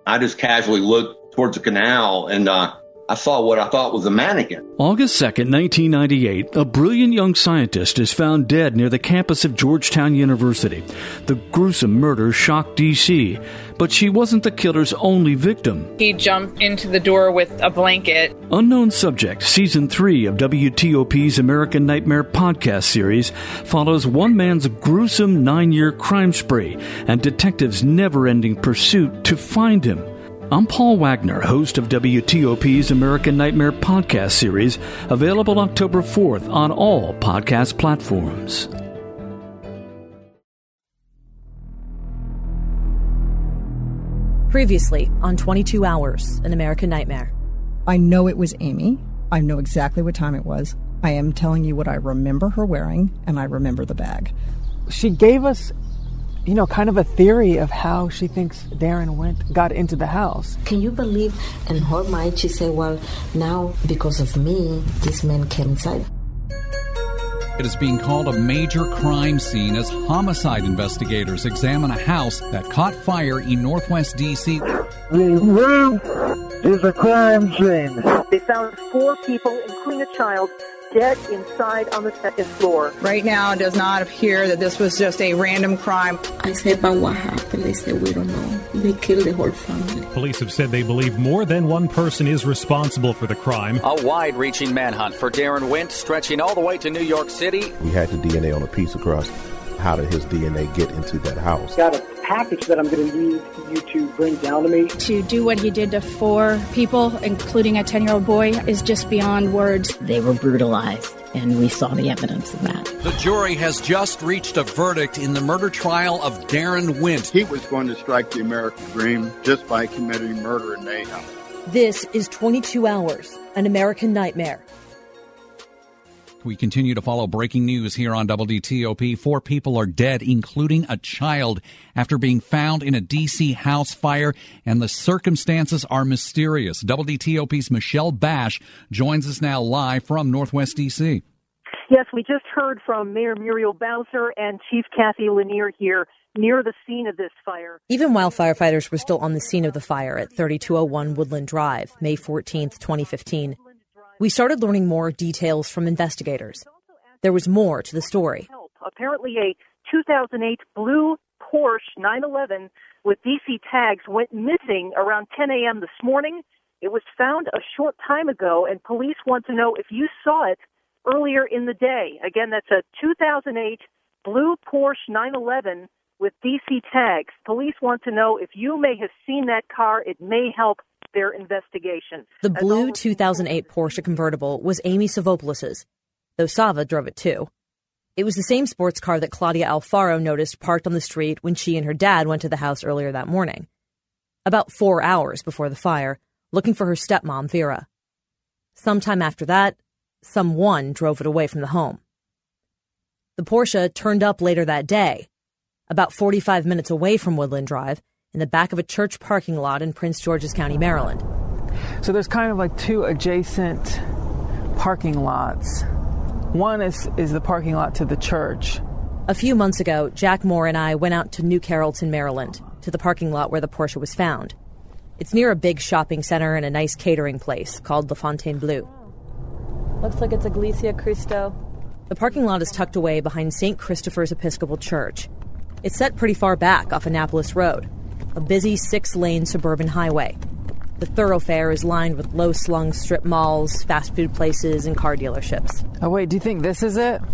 I just casually looked towards the canal, and I saw what I thought was a mannequin. August 2nd, 1998, a brilliant young scientist is found dead near the campus of Georgetown University. The gruesome murder shocked D.C., but she wasn't the killer's only victim. He jumped into the door with a blanket. Unknown Subject, Season 3 of WTOP's American Nightmare podcast series, follows one man's gruesome 9-year crime spree and detectives' never-ending pursuit to find him. I'm Paul Wagner, host of WTOP's American Nightmare podcast series, available October 4th on all podcast platforms. Previously on 22 Hours, An American Nightmare. I know it was Amy. I know exactly what time it was. I am telling you what I remember her wearing, and I remember the bag. She gave us, kind of a theory of how she thinks Darren got into the house. Can you believe in her mind she said, well, now because of me, this man came inside? It is being called a major crime scene as homicide investigators examine a house that caught fire in northwest D.C. The room is a crime scene. They found 4 people, including a child, dead inside on the 2nd floor. Right now, it does not appear that this was just a random crime. I said, but what happened? They said, we don't know. They killed the whole family. Police have said they believe more than one person is responsible for the crime. A wide-reaching manhunt for Darren Wint, stretching all the way to New York City. We had the DNA on a piece of crust. How did his DNA get into that house? Got a package that I'm going to need you to bring down to me. To do what he did to 4 people, including a 10-year-old boy, is just beyond words. They were brutalized, and we saw the evidence of that. The jury has just reached a verdict in the murder trial of Darren Wint. He was going to strike the American dream just by committing murder and mayhem. This is 22 Hours, An American Nightmare. We continue to follow breaking news here on WTOP. 4 people are dead, including a child, after being found in a D.C. house fire, and the circumstances are mysterious. WTOP's Michelle Bash joins us now live from Northwest D.C. Yes, we just heard from Mayor Muriel Bowser and Chief Kathy Lanier here near the scene of this fire. Even while firefighters were still on the scene of the fire at 3201 Woodland Drive, May 14th, 2015, we started learning more details from investigators. There was more to the story. Apparently a 2008 blue Porsche 911 with DC tags went missing around 10 a.m. this morning. It was found a short time ago, and police want to know if you saw it earlier in the day. Again, that's a 2008 blue Porsche 911 with DC tags. Police want to know if you may have seen that car. It may help their investigation. The blue 2008 Porsche convertible was Amy Savopoulos', though Sava drove it too. It was the same sports car that Claudia Alfaro noticed parked on the street when she and her dad went to the house earlier that morning, about 4 hours before the fire, looking for her stepmom, Vera. Sometime after that, someone drove it away from the home. The Porsche turned up later that day, about 45 minutes away from Woodland Drive, in the back of a church parking lot in Prince George's County, Maryland. So there's kind of like 2 adjacent parking lots. One is the parking lot to the church. A few months ago, Jack Moore and I went out to New Carrollton, Maryland, to the parking lot where the Porsche was found. It's near a big shopping center and a nice catering place called La Fontainebleau. Looks like it's Iglesia Cristo. The parking lot is tucked away behind St. Christopher's Episcopal Church. It's set pretty far back off Annapolis Road, a busy 6-lane suburban highway. The thoroughfare is lined with low-slung strip malls, fast food places, and car dealerships. Oh, wait, do you think this is it?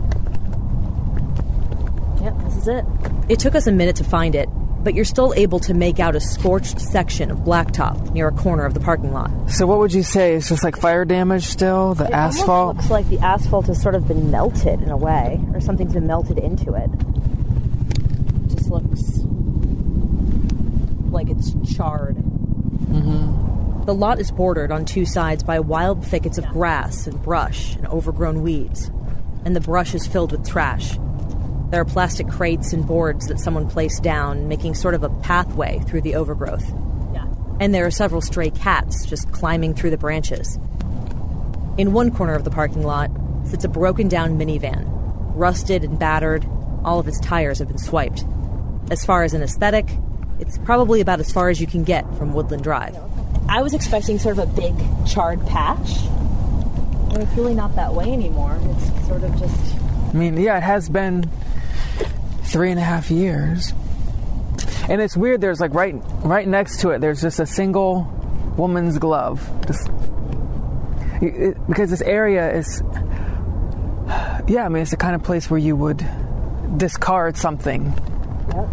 Yep, this is it. It took us a minute to find it, but you're still able to make out a scorched section of blacktop near a corner of the parking lot. So what would you say? It's just like fire damage still? The asphalt? It looks like the asphalt has sort of been melted in a way, or something's been melted into it. It just looks like it's charred. Mm-hmm. The lot is bordered on 2 sides by wild thickets of grass and brush and overgrown weeds, and the brush is filled with trash. There are plastic crates and boards that someone placed down, making sort of a pathway through the overgrowth. Yeah. And there are several stray cats just climbing through the branches. In one corner of the parking lot sits a broken-down minivan, rusted and battered. All of its tires have been swiped. As far as an aesthetic, It's probably about as far as you can get from Woodland Drive. I was expecting sort of a big charred patch, and it's really not that way anymore. It's sort of just... I mean, yeah, it has been 3.5 years. And it's weird, there's like right next to it, there's just a single woman's glove. Because this area is... Yeah, I mean, it's the kind of place where you would discard something. Yep.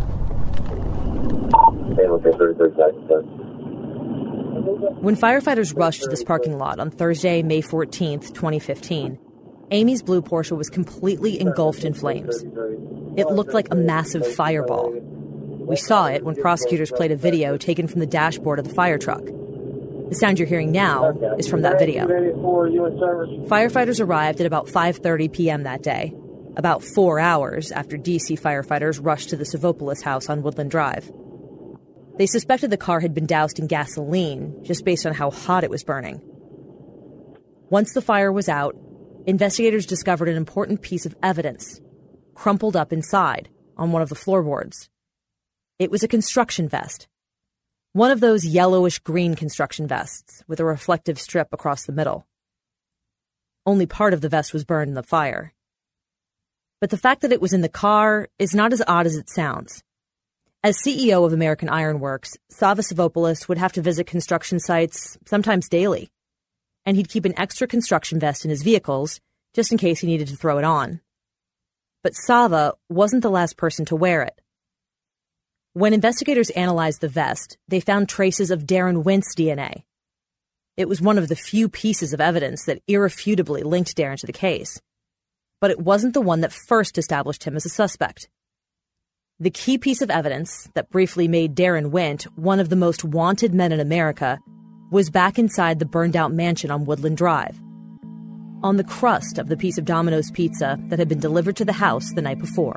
When firefighters rushed to this parking lot on Thursday, May 14th, 2015, Amy's blue Porsche was completely engulfed in flames. It looked like a massive fireball. We saw it when prosecutors played a video taken from the dashboard of the fire truck. The sound you're hearing now is from that video. Firefighters arrived at about 5:30 p.m. that day, about 4 hours after D.C. firefighters rushed to the Savopoulos house on Woodland Drive. They suspected the car had been doused in gasoline just based on how hot it was burning. Once the fire was out, investigators discovered an important piece of evidence, crumpled up inside on one of the floorboards. It was a construction vest. One of those yellowish-green construction vests with a reflective strip across the middle. Only part of the vest was burned in the fire. But the fact that it was in the car is not as odd as it sounds. As CEO of American Iron Works, Sava Savopoulos would have to visit construction sites sometimes daily. And he'd keep an extra construction vest in his vehicles just in case he needed to throw it on. But Sava wasn't the last person to wear it. When investigators analyzed the vest, they found traces of Darren Wendt's DNA. It was one of the few pieces of evidence that irrefutably linked Darren to the case. But it wasn't the one that first established him as a suspect. The key piece of evidence that briefly made Darren Wendt one of the most wanted men in America was back inside the burned-out mansion on Woodland Drive, on the crust of the piece of Domino's pizza that had been delivered to the house the night before.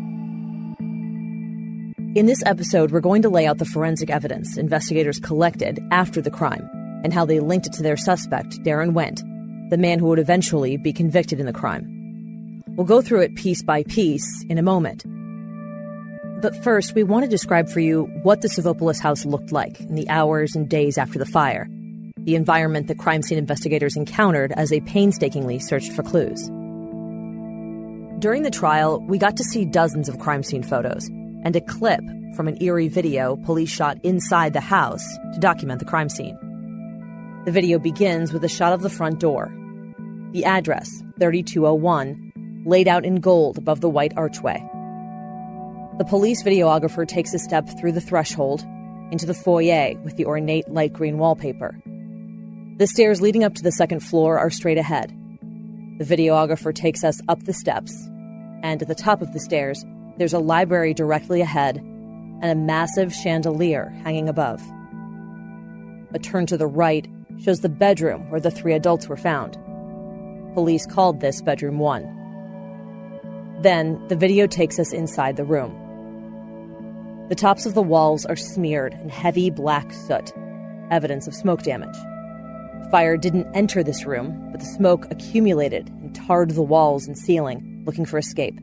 In this episode, we're going to lay out the forensic evidence investigators collected after the crime and how they linked it to their suspect, Darren Wendt, the man who would eventually be convicted in the crime. We'll go through it piece by piece in a moment. But first, we want to describe for you what the Savopoulos house looked like in the hours and days after the fire, the environment that crime scene investigators encountered as they painstakingly searched for clues. During the trial, we got to see dozens of crime scene photos and a clip from an eerie video police shot inside the house to document the crime scene. The video begins with a shot of the front door. The address, 3201, laid out in gold above the white archway. The police videographer takes a step through the threshold into the foyer with the ornate light green wallpaper. The stairs leading up to the second floor are straight ahead. The videographer takes us up the steps, and at the top of the stairs, there's a library directly ahead and a massive chandelier hanging above. A turn to the right shows the bedroom where the 3 adults were found. Police called this bedroom 1. Then, the video takes us inside the room. The tops of the walls are smeared in heavy black soot, evidence of smoke damage. Fire didn't enter this room, but the smoke accumulated and tarred the walls and ceiling, looking for escape.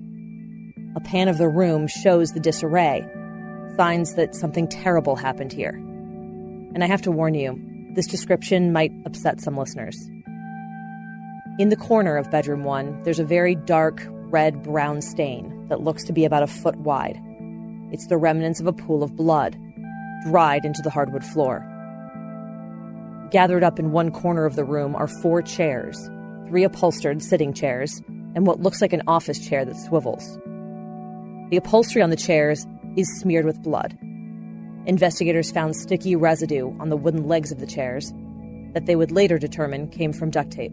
A pan of the room shows the disarray, signs that something terrible happened here. And I have to warn you, this description might upset some listeners. In the corner of bedroom 1, there's a very dark red-brown stain that looks to be about a foot wide. It's the remnants of a pool of blood, dried into the hardwood floor. Gathered up in one corner of the room are 4 chairs, 3 upholstered sitting chairs, and what looks like an office chair that swivels. The upholstery on the chairs is smeared with blood. Investigators found sticky residue on the wooden legs of the chairs that they would later determine came from duct tape.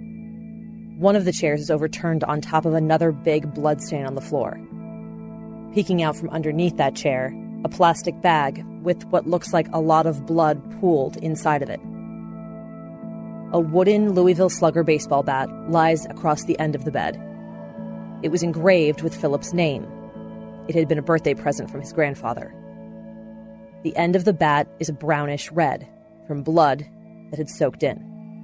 One of the chairs is overturned on top of another big blood stain on the floor. Peeking out from underneath that chair, a plastic bag with what looks like a lot of blood pooled inside of it. A wooden Louisville Slugger baseball bat lies across the end of the bed. It was engraved with Philip's name. It had been a birthday present from his grandfather. The end of the bat is a brownish red from blood that had soaked in.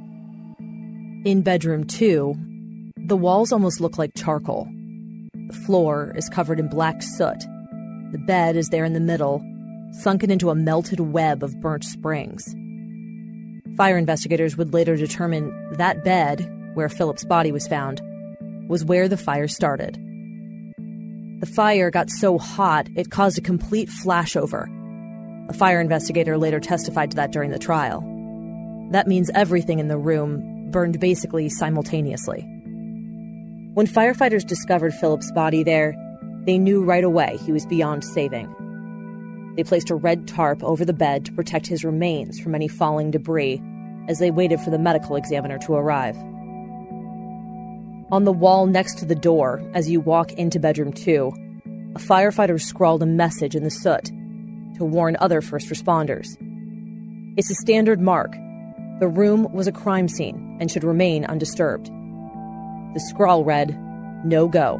In bedroom 2, the walls almost look like charcoal. The floor is covered in black soot. The The bed is there in the middle, sunken into a melted web of burnt springs. Fire investigators would later determine that bed, where Philip's body was found, was where the fire started. The fire got so hot it caused a complete flashover. A fire investigator later testified to that during the trial. That means everything in the room burned basically simultaneously. When firefighters discovered Philip's body there, they knew right away he was beyond saving. They placed a red tarp over the bed to protect his remains from any falling debris as they waited for the medical examiner to arrive. On the wall next to the door, as you walk into bedroom 2, a firefighter scrawled a message in the soot to warn other first responders. It's a standard mark. The room was a crime scene and should remain undisturbed. The scrawl read, "No go."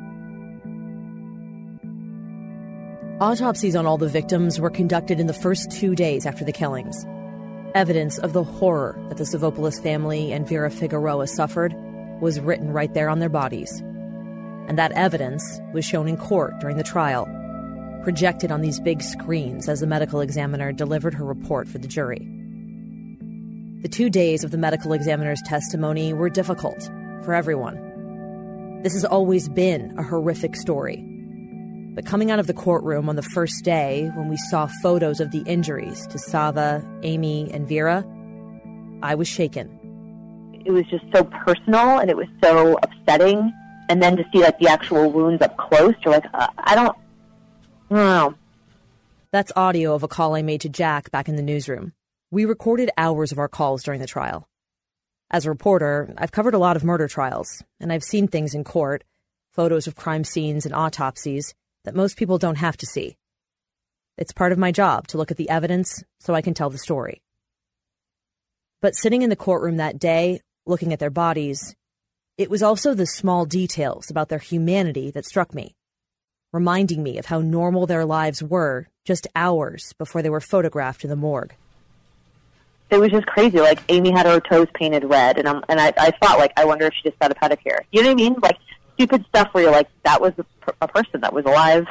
Autopsies on all the victims were conducted in the first 2 days after the killings. Evidence of the horror that the Savopoulos family and Vera Figueroa suffered was written right there on their bodies. And that evidence was shown in court during the trial, projected on these big screens as the medical examiner delivered her report for the jury. The 2 days of the medical examiner's testimony were difficult for everyone. This has always been a horrific story. But coming out of the courtroom on the first day, when we saw photos of the injuries to Sava, Amy, and Vera, I was shaken. It was just so personal, and it was so upsetting. And then to see like the actual wounds up close, you're like, I don't know. That's audio of a call I made to Jack back in the newsroom. We recorded hours of our calls during the trial. As a reporter, I've covered a lot of murder trials, and I've seen things in court, photos of crime scenes and autopsies, that most people don't have to see. It's part of my job to look at the evidence so I can tell the story. But sitting in the courtroom that day, looking at their bodies, it was also the small details about their humanity that struck me, reminding me of how normal their lives were just hours before they were photographed in the morgue. It was just crazy. Like, Amy had her toes painted red, and I thought, like, I wonder if she just got a pedicure. You know what I mean? Like, stupid stuff where you're like, that was a person that was alive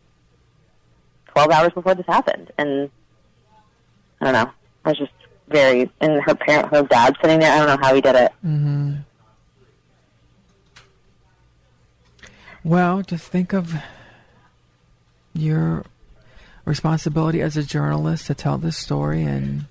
12 hours before this happened. And I don't know. I was just very, and her dad sitting there, I don't know how he did it. Mm-hmm. Well, just think of your responsibility as a journalist to tell this story and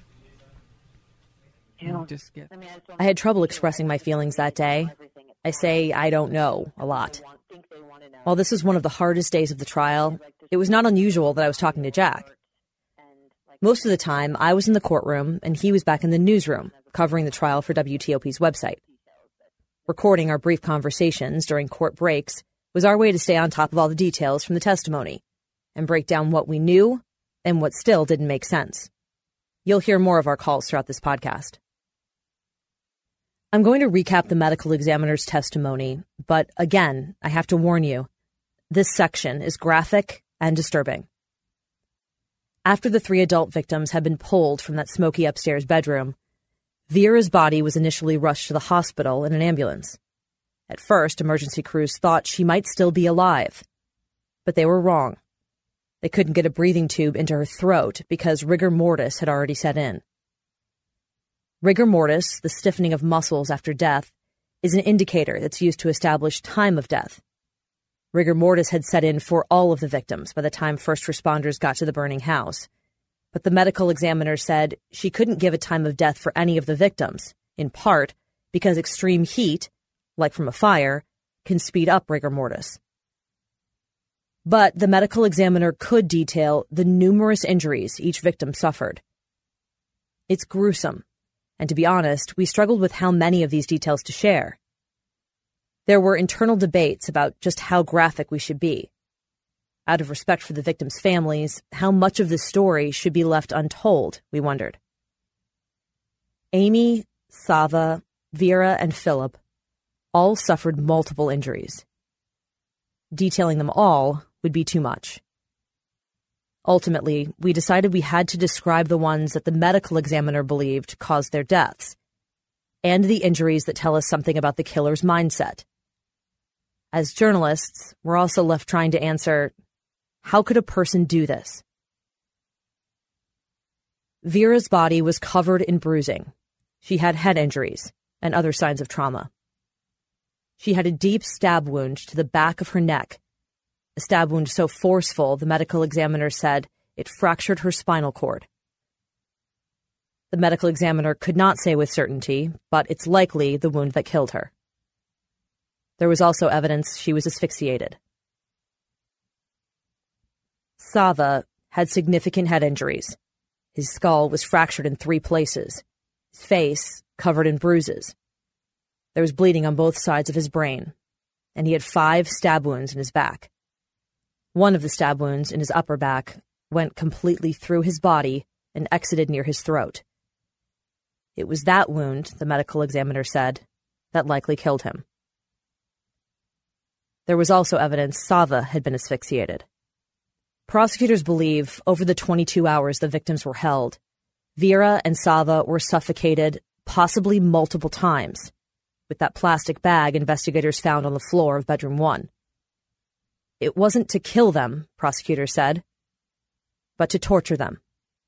just get... I had trouble expressing my feelings that day. I say I don't know a lot. While this was one of the hardest days of the trial, it was not unusual that I was talking to Jack. Most of the time, I was in the courtroom and he was back in the newsroom, covering the trial for WTOP's website. Recording our brief conversations during court breaks was our way to stay on top of all the details from the testimony and break down what we knew and what still didn't make sense. You'll hear more of our calls throughout this podcast. I'm going to recap the medical examiner's testimony, but again, I have to warn you, this section is graphic and disturbing. After the 3 adult victims had been pulled from that smoky upstairs bedroom, Vera's body was initially rushed to the hospital in an ambulance. At first, emergency crews thought she might still be alive, but they were wrong. They couldn't get a breathing tube into her throat because rigor mortis had already set in. Rigor mortis, the stiffening of muscles after death, is an indicator that's used to establish time of death. Rigor mortis had set in for all of the victims by the time first responders got to the burning house, but the medical examiner said she couldn't give a time of death for any of the victims, in part because extreme heat, like from a fire, can speed up rigor mortis. But the medical examiner could detail the numerous injuries each victim suffered. It's gruesome. And to be honest, we struggled with how many of these details to share. There were internal debates about just how graphic we should be. Out of respect for the victims' families, how much of the story should be left untold, we wondered. Amy, Sava, Vera, and Philip all suffered multiple injuries. Detailing them all would be too much. Ultimately, we decided we had to describe the ones that the medical examiner believed caused their deaths, and the injuries that tell us something about the killer's mindset. As journalists, we're also left trying to answer, How could a person do this? Vera's body was covered in bruising. She had head injuries and other signs of trauma. She had a deep stab wound to the back of her neck, a stab wound so forceful the medical examiner said it fractured her spinal cord. The medical examiner could not say with certainty, but it's likely the wound that killed her. There was also evidence she was asphyxiated. Sava had significant head injuries. His skull was fractured in 3 places, his face covered in bruises. There was bleeding on both sides of his brain, and he had 5 stab wounds in his back. One of the stab wounds in his upper back went completely through his body and exited near his throat. It was that wound, the medical examiner said, that likely killed him. There was also evidence Sava had been asphyxiated. Prosecutors believe over the 22 hours the victims were held, Vera and Sava were suffocated possibly multiple times with that plastic bag investigators found on the floor of bedroom 1. It wasn't to kill them, prosecutors said, but to torture them.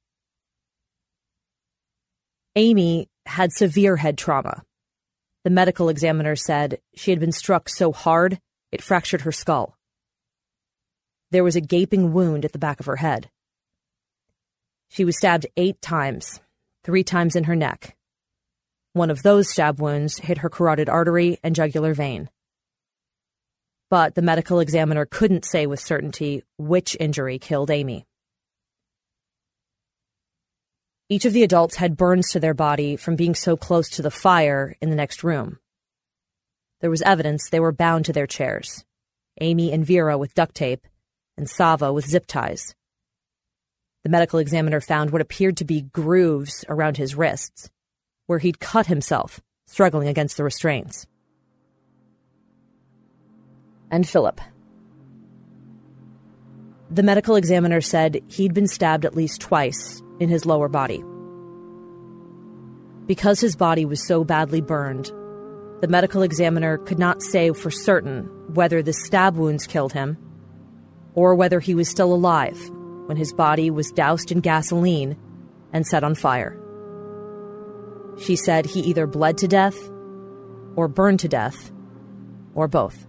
Amy had severe head trauma. The medical examiner said she had been struck so hard it fractured her skull. There was a gaping wound at the back of her head. She was stabbed 8 times, 3 times in her neck. One of those stab wounds hit her carotid artery and jugular vein. But the medical examiner couldn't say with certainty which injury killed Amy. Each of the adults had burns to their body from being so close to the fire in the next room. There was evidence they were bound to their chairs, Amy and Vera with duct tape, and Sava with zip ties. The medical examiner found what appeared to be grooves around his wrists, where he'd cut himself, struggling against the restraints. And Philip. The medical examiner said he'd been stabbed at least twice in his lower body. Because his body was so badly burned, the medical examiner could not say for certain whether the stab wounds killed him or whether he was still alive when his body was doused in gasoline and set on fire. She said he either bled to death or burned to death or both.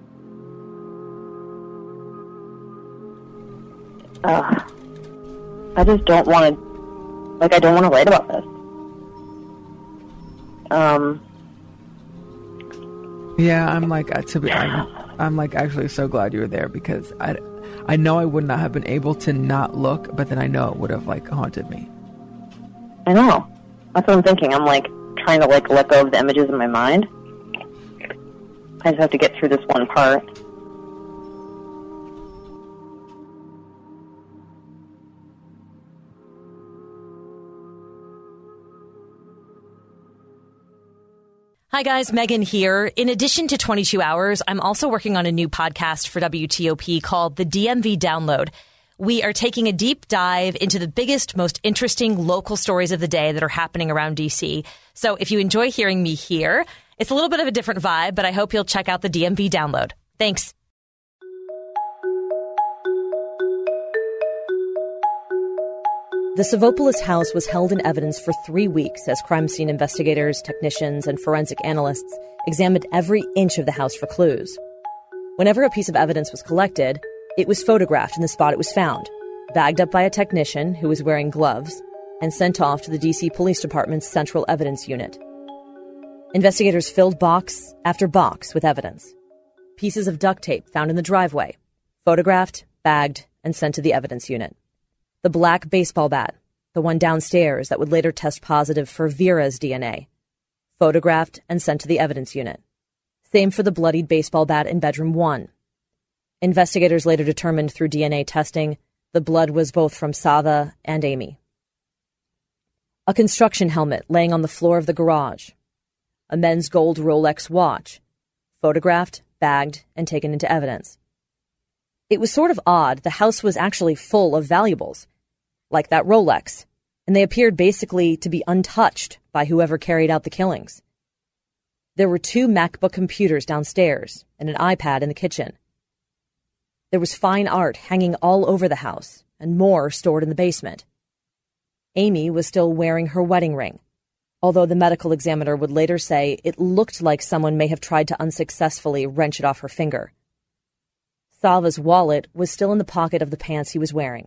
I just don't want to, I don't want to write about this. Yeah, I'm actually so glad you were there, because I know I would not have been able to not look, but then I know it would have haunted me. I know. That's what I'm thinking. I'm trying to let go of the images in my mind. I just have to get through this one part. Hi guys, Megan here. In addition to 22 Hours, I'm also working on a new podcast for WTOP called The DMV Download. We are taking a deep dive into the biggest, most interesting local stories of the day that are happening around DC. So if you enjoy hearing me here, it's a little bit of a different vibe, but I hope you'll check out the DMV Download. Thanks. The Savopoulos house was held in evidence for 3 weeks as crime scene investigators, technicians, and forensic analysts examined every inch of the house for clues. Whenever a piece of evidence was collected, it was photographed in the spot it was found, bagged up by a technician who was wearing gloves, and sent off to the D.C. Police Department's Central Evidence Unit. Investigators filled box after box with evidence. Pieces of duct tape found in the driveway, photographed, bagged, and sent to the evidence unit. The black baseball bat, the one downstairs that would later test positive for Vera's DNA, photographed and sent to the evidence unit. Same for the bloodied baseball bat in bedroom 1. Investigators later determined through DNA testing the blood was both from Sava and Amy. A construction helmet laying on the floor of the garage. A men's gold Rolex watch, photographed, bagged, and taken into evidence. It was sort of odd. The house was actually full of valuables, like that Rolex, and they appeared basically to be untouched by whoever carried out the killings. There were 2 MacBook computers downstairs and an iPad in the kitchen. There was fine art hanging all over the house, and more stored in the basement. Amy was still wearing her wedding ring, although the medical examiner would later say it looked like someone may have tried to unsuccessfully wrench it off her finger. Sava's wallet was still in the pocket of the pants he was wearing.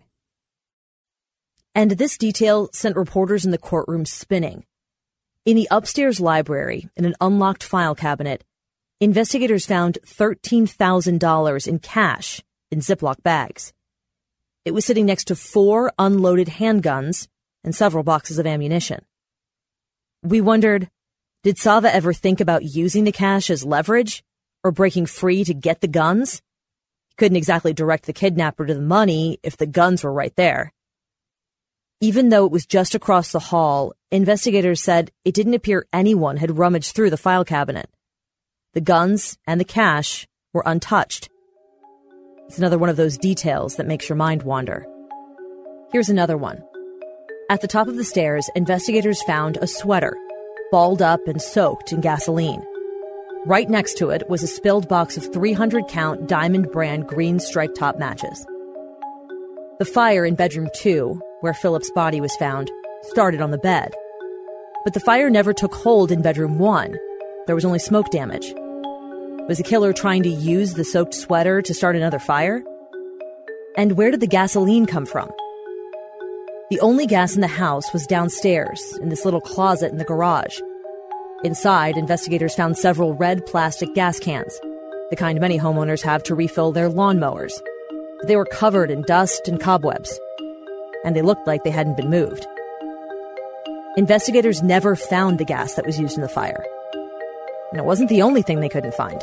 And this detail sent reporters in the courtroom spinning. In the upstairs library, in an unlocked file cabinet, investigators found $13,000 in cash in Ziploc bags. It was sitting next to 4 unloaded handguns and several boxes of ammunition. We wondered, did Sava ever think about using the cash as leverage or breaking free to get the guns? He couldn't exactly direct the kidnapper to the money if the guns were right there. Even though it was just across the hall, investigators said it didn't appear anyone had rummaged through the file cabinet. The guns and the cash were untouched. It's another one of those details that makes your mind wander. Here's another one. At the top of the stairs, investigators found a sweater, balled up and soaked in gasoline. Right next to it was a spilled box of 300-count Diamond brand green strike top matches. The fire in bedroom 2, where Philip's body was found, started on the bed. But the fire never took hold in bedroom 1. There was only smoke damage. Was the killer trying to use the soaked sweater to start another fire? And where did the gasoline come from? The only gas in the house was downstairs, in this little closet in the garage. Inside, investigators found several red plastic gas cans, the kind many homeowners have to refill their lawnmowers. They were covered in dust and cobwebs, and they looked like they hadn't been moved. Investigators never found the gas that was used in the fire. And it wasn't the only thing they couldn't find.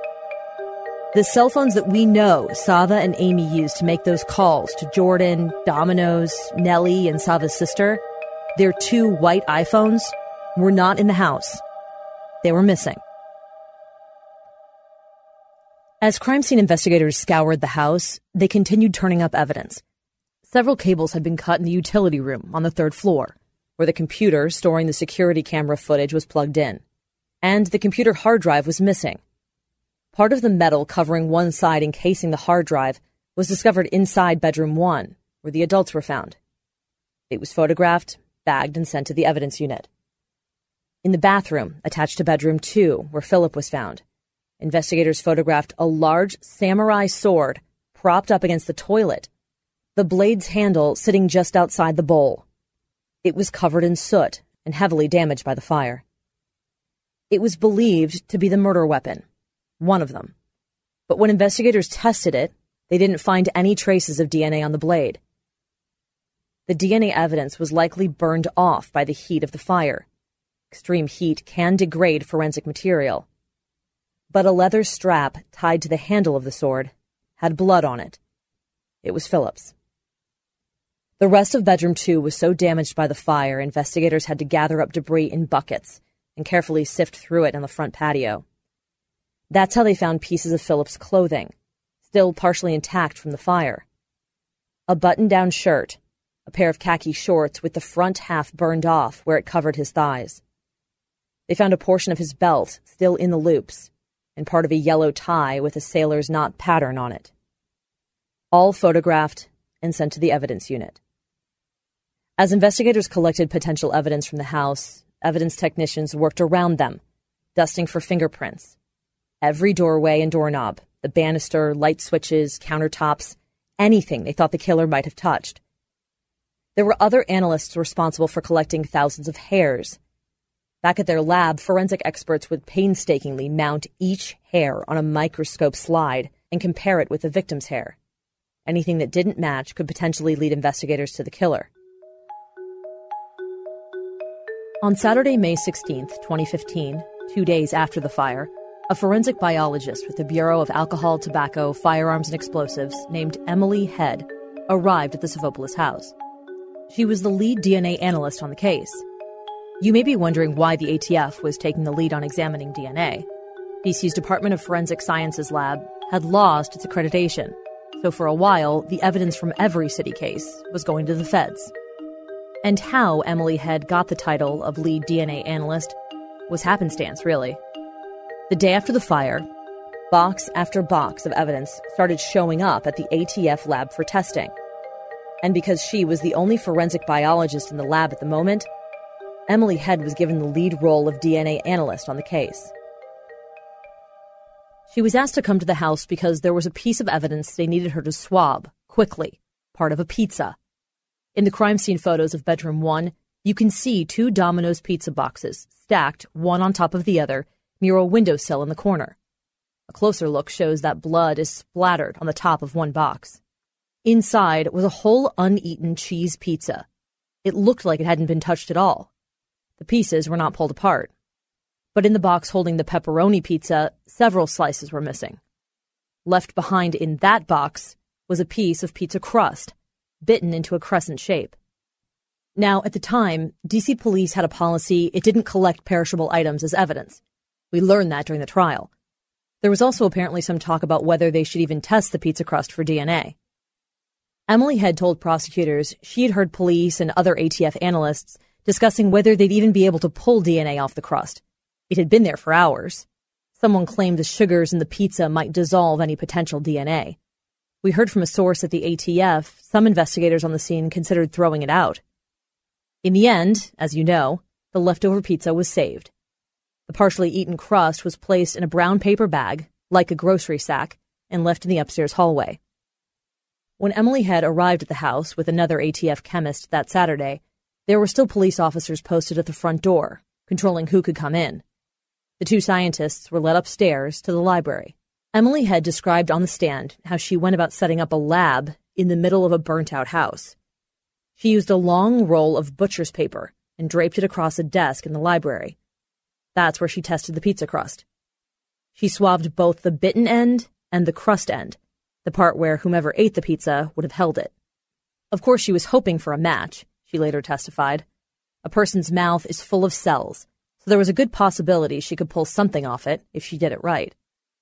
The cell phones that we know Sava and Amy used to make those calls to Jordan, Domino's, Nellie, and Sava's sister, their 2 white iPhones, were not in the house. They were missing. As crime scene investigators scoured the house, they continued turning up evidence. Several cables had been cut in the utility room on the 3rd floor, where the computer storing the security camera footage was plugged in. And the computer hard drive was missing. Part of the metal covering one side encasing the hard drive was discovered inside bedroom 1, where the adults were found. It was photographed, bagged, and sent to the evidence unit. In the bathroom, attached to bedroom 2, where Philip was found, investigators photographed a large samurai sword propped up against the toilet, the blade's handle sitting just outside the bowl. It was covered in soot and heavily damaged by the fire. It was believed to be the murder weapon, one of them. But when investigators tested it, they didn't find any traces of DNA on the blade. The DNA evidence was likely burned off by the heat of the fire. Extreme heat can degrade forensic material. But a leather strap tied to the handle of the sword had blood on it. It was Philip's. The rest of bedroom 2 was so damaged by the fire, investigators had to gather up debris in buckets and carefully sift through it on the front patio. That's how they found pieces of Philip's clothing, still partially intact from the fire. A button-down shirt, a pair of khaki shorts with the front half burned off where it covered his thighs. They found a portion of his belt still in the loops, and part of a yellow tie with a sailor's knot pattern on it. All photographed and sent to the evidence unit. As investigators collected potential evidence from the house, evidence technicians worked around them, dusting for fingerprints. Every doorway and doorknob, the banister, light switches, countertops, anything they thought the killer might have touched. There were other analysts responsible for collecting thousands of hairs. Back at their lab, forensic experts would painstakingly mount each hair on a microscope slide and compare it with the victim's hair. Anything that didn't match could potentially lead investigators to the killer. On Saturday, May 16th, 2015, 2 days after the fire, a forensic biologist with the Bureau of Alcohol, Tobacco, Firearms, and Explosives named Emily Head arrived at the Savopoulos house. She was the lead DNA analyst on the case. You may be wondering why the ATF was taking the lead on examining DNA. BC's Department of Forensic Sciences lab had lost its accreditation, so for a while, the evidence from every city case was going to the feds. And how Emily Head got the title of lead DNA analyst was happenstance, really. The day after the fire, Box after box of evidence started showing up at the ATF lab for testing. And because she was the only forensic biologist in the lab at the moment, Emily Head was given the lead role of DNA analyst on the case. She was asked to come to the house because there was a piece of evidence they needed her to swab, quickly, part of a pizza. In the crime scene photos of bedroom 1, you can see 2 Domino's pizza boxes, stacked one on top of the other, near a windowsill in the corner. A closer look shows that blood is splattered on the top of one box. Inside was a whole uneaten cheese pizza. It looked like it hadn't been touched at all. The pieces were not pulled apart. But in the box holding the pepperoni pizza, several slices were missing. Left behind in that box was a piece of pizza crust, bitten into a crescent shape. Now, at the time, D.C. police had a policy it didn't collect perishable items as evidence. We learned that during the trial. There was also apparently some talk about whether they should even test the pizza crust for DNA. Emily Head told prosecutors she had heard police and other ATF analysts discussing whether they'd even be able to pull DNA off the crust. It had been there for hours. Someone claimed the sugars in the pizza might dissolve any potential DNA. We heard from a source at the ATF some investigators on the scene considered throwing it out. In the end, as you know, the leftover pizza was saved. The partially eaten crust was placed in a brown paper bag, like a grocery sack, and left in the upstairs hallway. When Emily Head arrived at the house with another ATF chemist that Saturday, there were still police officers posted at the front door, controlling who could come in. The 2 scientists were led upstairs to the library. Emily Head described on the stand how she went about setting up a lab in the middle of a burnt-out house. She used a long roll of butcher's paper and draped it across a desk in the library. That's where she tested the pizza crust. She swabbed both the bitten end and the crust end, the part where whomever ate the pizza would have held it. Of course, she was hoping for a match, she later testified. A person's mouth is full of cells, so there was a good possibility she could pull something off it if she did it right.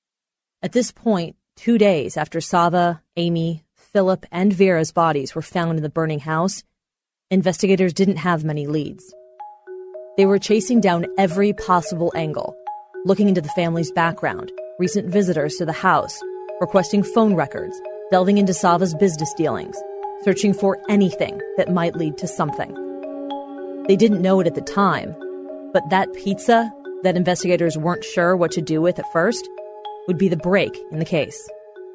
At this point, 2 days after Sava, Amy, Philip, and Vera's bodies were found in the burning house, investigators didn't have many leads. They were chasing down every possible angle, looking into the family's background, recent visitors to the house, requesting phone records, delving into Sava's business dealings, searching for anything that might lead to something. They didn't know it at the time, but that pizza that investigators weren't sure what to do with at first would be the break in the case.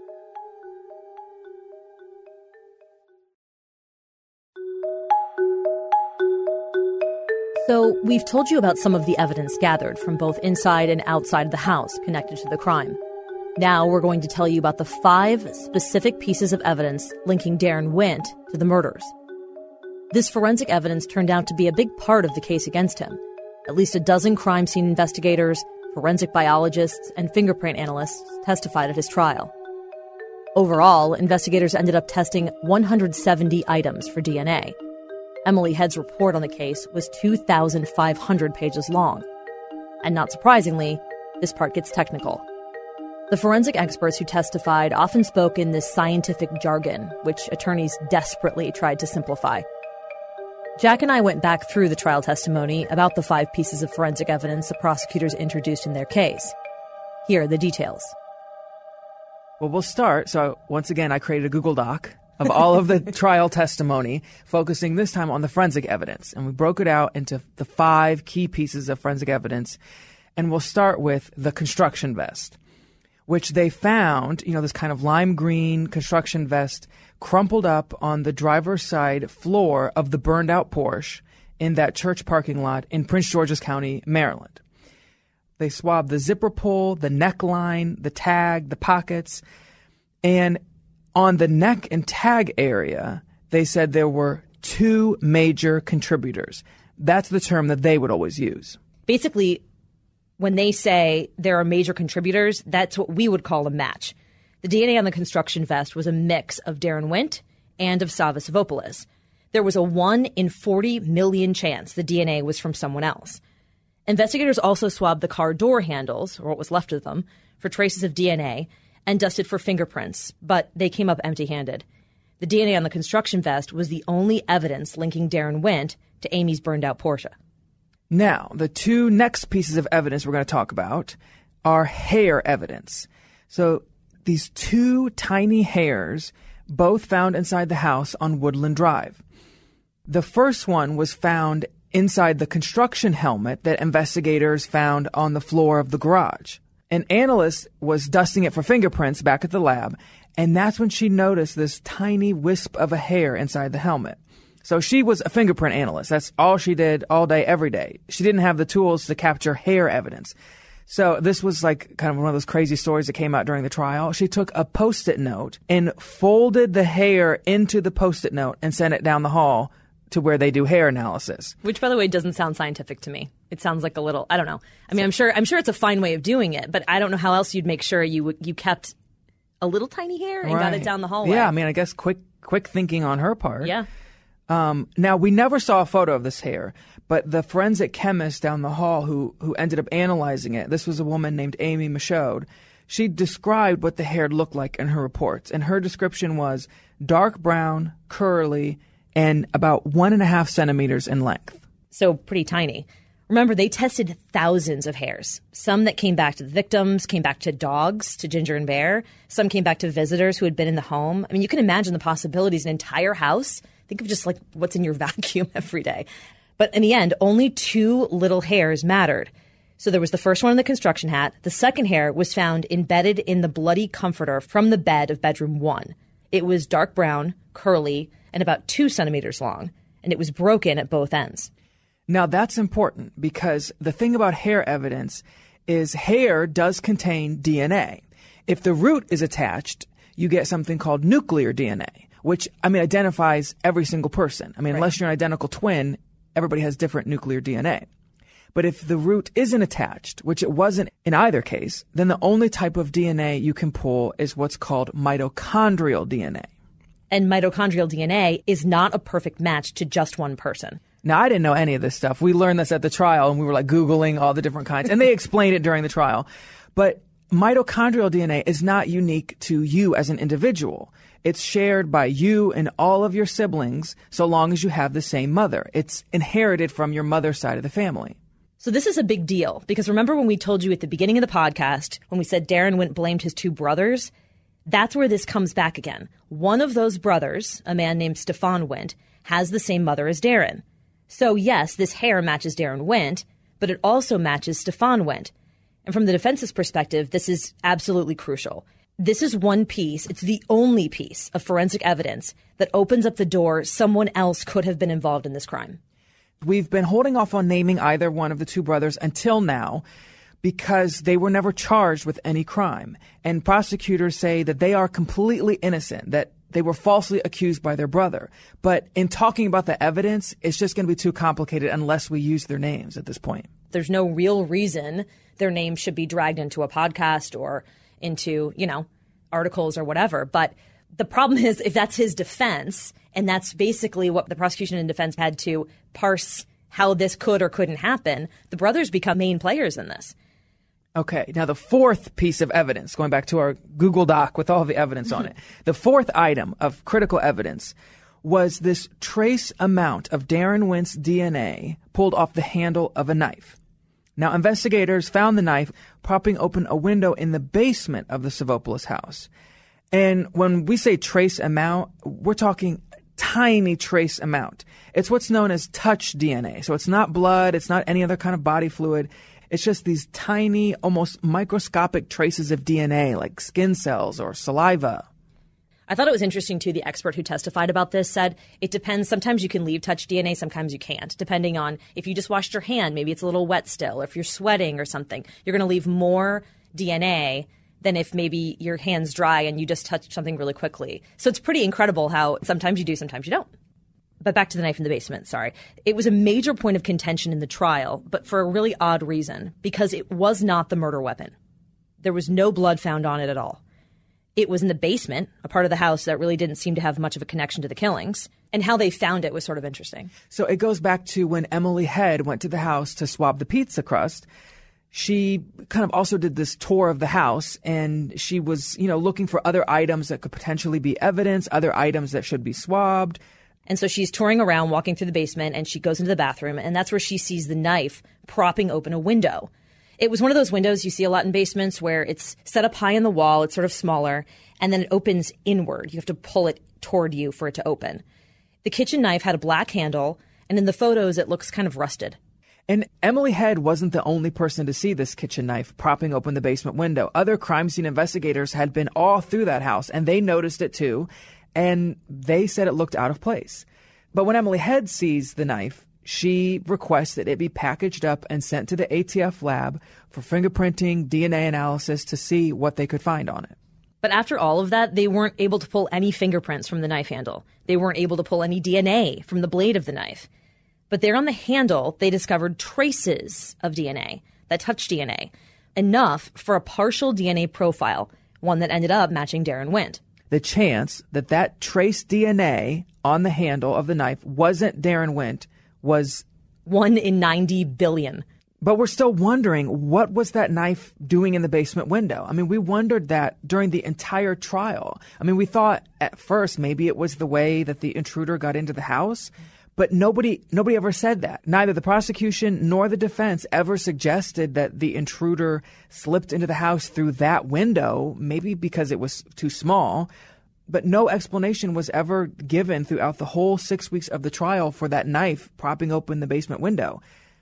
So, we've told you about some of the evidence gathered from both inside and outside the house connected to the crime. Now we're going to tell you about the 5 specific pieces of evidence linking Darren Wint to the murders. This forensic evidence turned out to be a big part of the case against him. At least a dozen crime scene investigators, forensic biologists, and fingerprint analysts testified at his trial. Overall, investigators ended up testing 170 items for DNA. Emily Head's report on the case was 2,500 pages long. And not surprisingly, this part gets technical. The forensic experts who testified often spoke in this scientific jargon, which attorneys desperately tried to simplify. Jack and I went back through the trial testimony about the 5 pieces of forensic evidence the prosecutors introduced in their case. Here are the details. Well, we'll start. So once again, I created a Google Doc of all of the trial testimony, focusing this time on the forensic evidence. And we broke it out into the 5 key pieces of forensic evidence. And we'll start with the construction vest, which they found, this kind of lime green construction vest crumpled up on the driver's side floor of the burned out Porsche in that church parking lot in Prince George's County, Maryland. They swabbed the zipper pull, the neckline, the tag, the pockets, and on the neck and tag area, they said there were 2 major contributors. That's the term that they would always use. Basically, when they say there are major contributors, that's what we would call a match. The DNA on the construction vest was a mix of Darren Wint and of Sava Savopoulos. There was a 1 in 40 million chance the DNA was from someone else. Investigators also swabbed the car door handles, or what was left of them, for traces of DNA and dusted for fingerprints, but they came up empty-handed. The DNA on the construction vest was the only evidence linking Darren Wint to Amy's burned-out Porsche. Now, the 2 next pieces of evidence we're going to talk about are hair evidence. So these two tiny hairs, both found inside the house on Woodland Drive. The first one was found inside the construction helmet that investigators found on the floor of the garage. An analyst was dusting it for fingerprints back at the lab, and that's when she noticed this tiny wisp of a hair inside the helmet. So she was a fingerprint analyst. That's all she did all day, every day. She didn't have the tools to capture hair evidence. So this was like kind of one of those crazy stories that came out during the trial. She took a Post-it note and folded the hair into the Post-it note and sent it down the hall to where they do hair analysis. Which, by the way, doesn't sound scientific to me. It sounds like a little, I don't know. I mean, I'm sure it's a fine way of doing it, but I don't know how else you'd make sure you kept a little tiny hair and got it down the hallway. Yeah, I mean, I guess quick thinking on her part. Yeah. Now, we never saw a photo of this hair, but the forensic chemist down the hall who ended up analyzing it, this was a woman named Amy Michaud. She described what the hair looked like in her reports, and her description was dark brown, curly, and about 1.5 centimeters in length. So pretty tiny. Remember, they tested thousands of hairs. Some that came back to the victims, came back to dogs, to Ginger and Bear. Some came back to visitors who had been in the home. I mean, you can imagine the possibilities. An entire house. Think of just like what's in your vacuum every day. But in the end, only 2 little hairs mattered. So there was the first one in the construction hat. The second hair was found embedded in the bloody comforter from the bed of bedroom 1. It was dark brown, curly, and about 2 centimeters long, and it was broken at both ends. Now, that's important because the thing about hair evidence is hair does contain DNA. If the root is attached, you get something called nuclear DNA, which, I mean, identifies every single person. I mean, Right. Unless you're an identical twin, everybody has different nuclear DNA. But if the root isn't attached, which it wasn't in either case, then the only type of DNA you can pull is what's called mitochondrial DNA. And mitochondrial DNA is not a perfect match to just one person. Now, I didn't know any of this stuff. We learned this at the trial, and we were like Googling all the different kinds, and they explained it during the trial. But mitochondrial DNA is not unique to you as an individual. It's shared by you and all of your siblings so long as you have the same mother. It's inherited from your mother's side of the family. So this is a big deal because remember when we told you at the beginning of the podcast, when we said Darren Wint blamed his 2 brothers? That's where this comes back again. One of those brothers, a man named Stefan Wint, has the same mother as Darren. So yes, this hair matches Darren Wint, but it also matches Stefan Wint. And from the defense's perspective, this is absolutely crucial. This is one piece, it's the only piece of forensic evidence that opens up the door someone else could have been involved in this crime. We've been holding off on naming either one of the 2 brothers until now because they were never charged with any crime. And prosecutors say that they are completely innocent, that they were falsely accused by their brother. But in talking about the evidence, it's just going to be too complicated unless we use their names at this point. There's no real reason their name should be dragged into a podcast or into, articles or whatever. But the problem is if that's his defense, and that's basically what the prosecution and defense had to parse how this could or couldn't happen, the brothers become main players in this. Okay, now the 4th piece of evidence, going back to our Google Doc with all the evidence on it, the 4th item of critical evidence was this trace amount of Darren Wint's DNA pulled off the handle of a knife. Now, investigators found the knife propping open a window in the basement of the Savopoulos house. And when we say trace amount, we're talking tiny trace amount. It's what's known as touch DNA. So it's not blood. It's not any other kind of body fluid. It's just these tiny, almost microscopic traces of DNA, like skin cells or saliva. I thought it was interesting, too, the expert who testified about this said it depends. Sometimes you can leave touch DNA, sometimes you can't, depending on if you just washed your hand, maybe it's a little wet still, or if you're sweating or something. You're going to leave more DNA than if maybe your hand's dry and you just touched something really quickly. So it's pretty incredible how sometimes you do, sometimes you don't. But back to the knife in the basement, sorry. It was a major point of contention in the trial, but for a really odd reason, because it was not the murder weapon. There was no blood found on it at all. It was in the basement, a part of the house that really didn't seem to have much of a connection to the killings. And how they found it was sort of interesting. So it goes back to when Emily Head went to the house to swab the pizza crust. She kind of also did this tour of the house, and she was, looking for other items that could potentially be evidence, other items that should be swabbed. And so she's touring around, walking through the basement, and she goes into the bathroom, and that's where she sees the knife propping open a window. It was one of those windows you see a lot in basements where it's set up high in the wall, it's sort of smaller, and then it opens inward. You have to pull it toward you for it to open. The kitchen knife had a black handle, and in the photos it looks kind of rusted. And Emily Head wasn't the only person to see this kitchen knife propping open the basement window. Other crime scene investigators had been all through that house, and they noticed it too, and they said it looked out of place. But when Emily Head sees the knife, she requests that it be packaged up and sent to the ATF lab for fingerprinting, DNA analysis to see what they could find on it. But after all of that, they weren't able to pull any fingerprints from the knife handle. They weren't able to pull any DNA from the blade of the knife. But there on the handle, they discovered traces of DNA, that touch DNA, enough for a partial DNA profile, one that ended up matching Darren Wendt. The chance that that trace DNA on the handle of the knife wasn't Darren Wendt was 1 in 90 billion. But we're still wondering, what was that knife doing in the basement window? I mean, we wondered that during the entire trial. I mean, we thought at first maybe it was the way that the intruder got into the house, but nobody ever said that. Neither the prosecution nor the defense ever suggested that the intruder slipped into the house through that window, maybe because it was too small. But no explanation was ever given throughout the whole 6 weeks of the trial for that knife propping open the basement window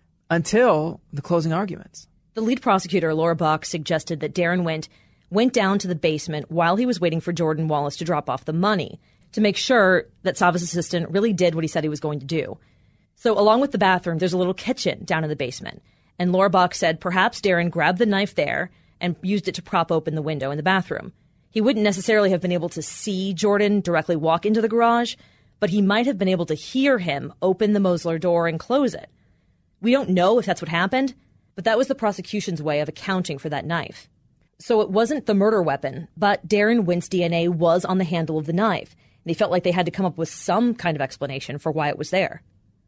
until the closing arguments. The lead prosecutor, Laura Bach, suggested that Darren Wendt went down to the basement while he was waiting for Jordan Wallace to drop off the money to make sure that Sava's assistant really did what he said he was going to do. So along with the bathroom, there's a little kitchen down in the basement. And Laura Bach said perhaps Darren grabbed the knife there and used it to prop open the window in the bathroom. He wouldn't necessarily have been able to see Jordan directly walk into the garage, but he might have been able to hear him open the Mosler door and close it. We don't know if that's what happened, but that was the prosecution's way of accounting for that knife. So it wasn't the murder weapon, but Darren Wendt's DNA was on the handle of the knife. They felt like they had to come up with some kind of explanation for why it was there.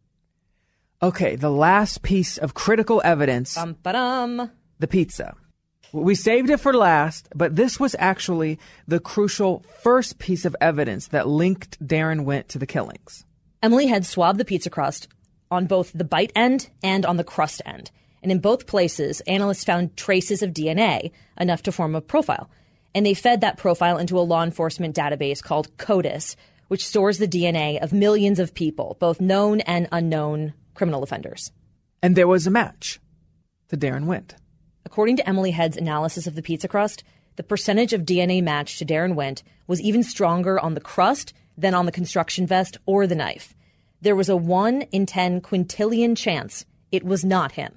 Okay, the last piece of critical evidence, the pizza. We saved it for last, but this was actually the crucial first piece of evidence that linked Darren Wendt to the killings. Emily had swabbed the pizza crust on both the bite end and on the crust end. And in both places, analysts found traces of DNA, enough to form a profile. And they fed that profile into a law enforcement database called CODIS, which stores the DNA of millions of people, both known and unknown criminal offenders. And there was a match to Darren Wendt. According to Emily Head's analysis of the pizza crust, the percentage of DNA matched to Darren Wendt was even stronger on the crust than on the construction vest or the knife. There was a 1 in 10 quintillion chance it was not him.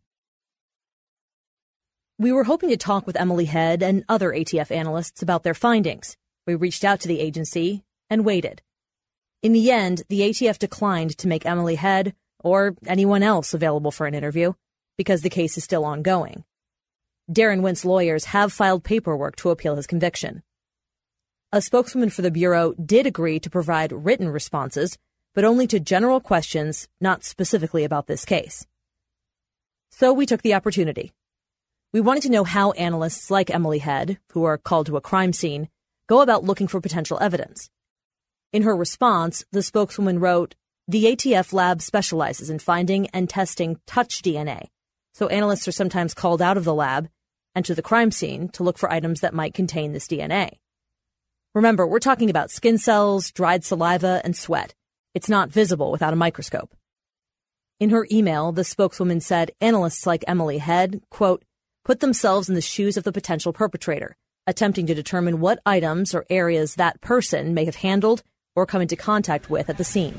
We were hoping to talk with Emily Head and other ATF analysts about their findings. We reached out to the agency and waited. In the end, the ATF declined to make Emily Head or anyone else available for an interview because the case is still ongoing. Darren Wendt's lawyers have filed paperwork to appeal his conviction. A spokeswoman for the Bureau did agree to provide written responses, but only to general questions, not specifically about this case. So we took the opportunity. We wanted to know how analysts like Emily Head, who are called to a crime scene, go about looking for potential evidence. In her response, the spokeswoman wrote, "The ATF lab specializes in finding and testing touch DNA, so analysts are sometimes called out of the lab and to the crime scene to look for items that might contain this DNA. Remember, we're talking about skin cells, dried saliva, and sweat. It's not visible without a microscope." In her email, the spokeswoman said analysts like Emily Head, quote, put themselves in the shoes of the potential perpetrator, attempting to determine what items or areas that person may have handled or come into contact with at the scene.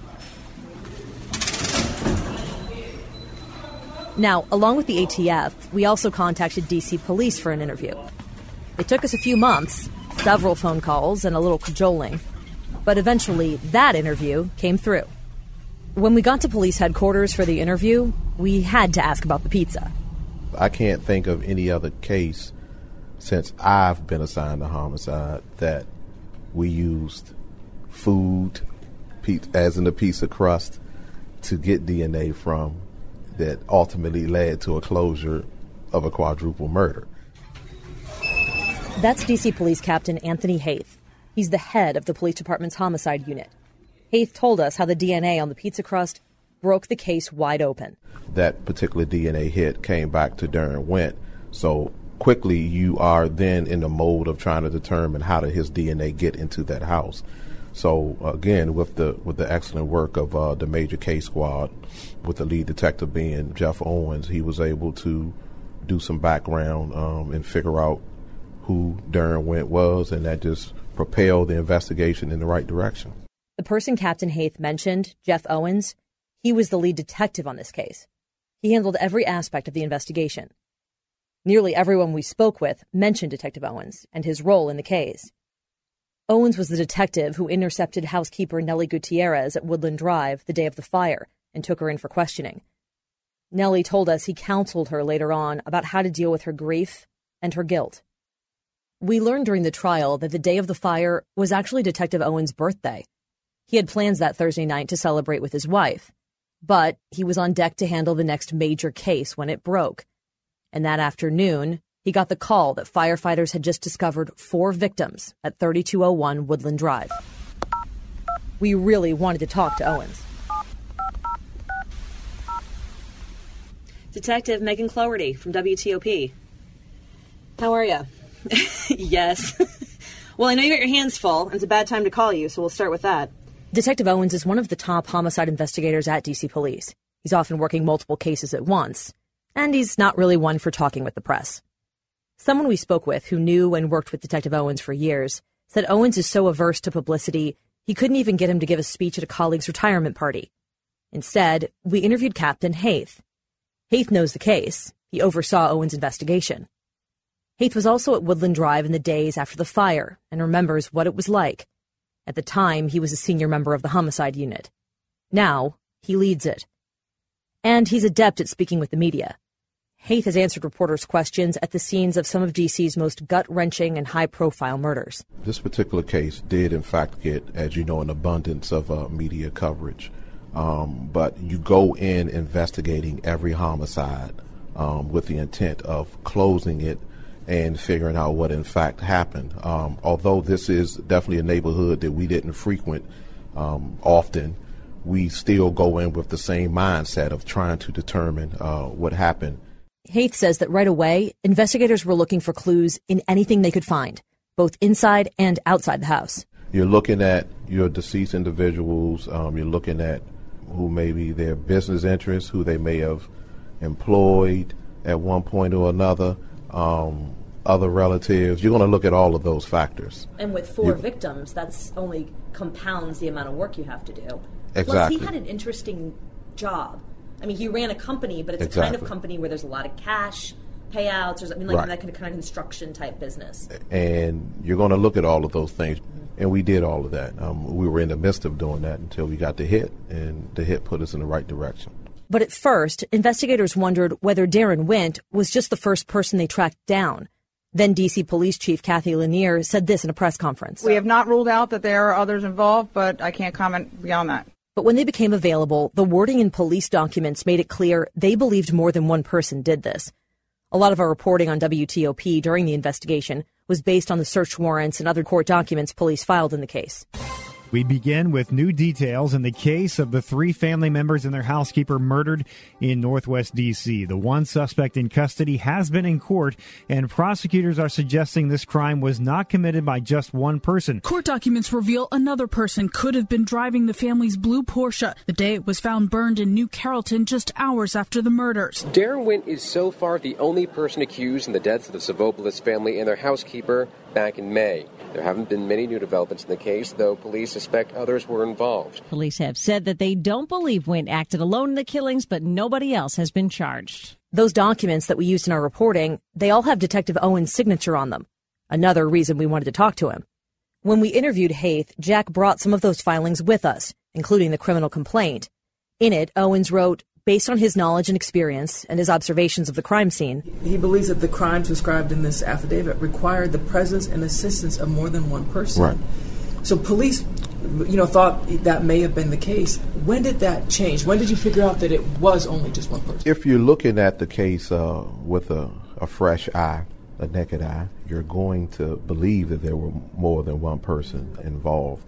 Now, along with the ATF, we also contacted D.C. police for an interview. It took us a few months, several phone calls, and a little cajoling, but eventually that interview came through. When we got to police headquarters for the interview, we had to ask about the pizza. I can't think of any other case since I've been assigned to homicide that we used food, as in the pizza crust, to get DNA from that ultimately led to a closure of a quadruple murder. That's D.C. Police Captain Anthony Haith. He's the head of the police department's homicide unit. Haith told us how the DNA on the pizza crust broke the case wide open. That particular DNA hit came back to Darren Wint. So quickly you are then in the mode of trying to determine how did his DNA get into that house. So again, with the excellent work of the Major Case Squad, with the lead detective being Jeff Owens, he was able to do some background and figure out who Darren Wint was, and that just propelled the investigation in the right direction. The person Captain Haith mentioned, Jeff Owens, he was the lead detective on this case. He handled every aspect of the investigation. Nearly everyone we spoke with mentioned Detective Owens and his role in the case. Owens was the detective who intercepted housekeeper Nellie Gutierrez at Woodland Drive the day of the fire and took her in for questioning. Nellie told us he counseled her later on about how to deal with her grief and her guilt. We learned during the trial that the day of the fire was actually Detective Owens' birthday. He had plans that Thursday night to celebrate with his wife, but he was on deck to handle the next major case when it broke. And that afternoon, he got the call that firefighters had just discovered 4 victims at 3201 Woodland Drive. We really wanted to talk to Owens. Detective Megan Cloherty from WTOP. How are you? Yes. Well, I know you got your hands full, and it's a bad time to call you, so we'll start with that. Detective Owens is one of the top homicide investigators at DC Police. He's often working multiple cases at once, and he's not really one for talking with the press. Someone we spoke with who knew and worked with Detective Owens for years said Owens is so averse to publicity, he couldn't even get him to give a speech at a colleague's retirement party. Instead, we interviewed Captain Haith. Haith knows the case. He oversaw Owens' investigation. Haith was also at Woodland Drive in the days after the fire and remembers what it was like. At the time, he was a senior member of the homicide unit. Now, he leads it. And he's adept at speaking with the media. Haith has answered reporters' questions at the scenes of some of DC's most gut-wrenching and high-profile murders. This particular case did, in fact, get, as you know, an abundance of media coverage. But you go in investigating every homicide with the intent of closing it and figuring out what in fact happened. Although this is definitely a neighborhood that we didn't frequent often, we still go in with the same mindset of trying to determine what happened. Haith says that right away, investigators were looking for clues in anything they could find, both inside and outside the house. You're looking at your deceased individuals. You're looking at who may be their business interests, who they may have employed at one point or another, other relatives. You're going to look at all of those factors. And with 4 victims, that's only compounds the amount of work you have to do. Exactly. Plus, he had an interesting job. I mean, he ran a company, but it's a kind of company where there's a lot of cash payouts, or that kind of construction type business. And you're going to look at all of those things. And we did all of that. We were in the midst of doing that until we got the hit, and the hit put us in the right direction. But at first, investigators wondered whether Darren Wint was just the first person they tracked down. Then DC Police Chief Kathy Lanier said this in a press conference. We have not ruled out that there are others involved, but I can't comment beyond that. But when they became available, the wording in police documents made it clear they believed more than one person did this. A lot of our reporting on WTOP during the investigation was based on the search warrants and other court documents police filed in the case. We begin with new details in the case of the 3 family members and their housekeeper murdered in Northwest D.C. The one suspect in custody has been in court, and prosecutors are suggesting this crime was not committed by just one person. Court documents reveal another person could have been driving the family's blue Porsche the day it was found burned in New Carrollton just hours after the murders. Darren Wint is so far the only person accused in the deaths of the Savopoulos family and their housekeeper back in May. There haven't been many new developments in the case, though police suspect others were involved. Police have said that they don't believe Wint acted alone in the killings, but nobody else has been charged. Those documents that we used in our reporting, they all have Detective Owens' signature on them. Another reason we wanted to talk to him. When we interviewed Haith, Jack brought some of those filings with us, including the criminal complaint. In it, Owens wrote, based on his knowledge and experience and his observations of the crime scene, he believes that the crimes described in this affidavit required the presence and assistance of more than one person. Right. So police, thought that may have been the case. When did that change? When did you figure out that it was only just one person? If you're looking at the case with a fresh eye, a naked eye, you're going to believe that there were more than one person involved.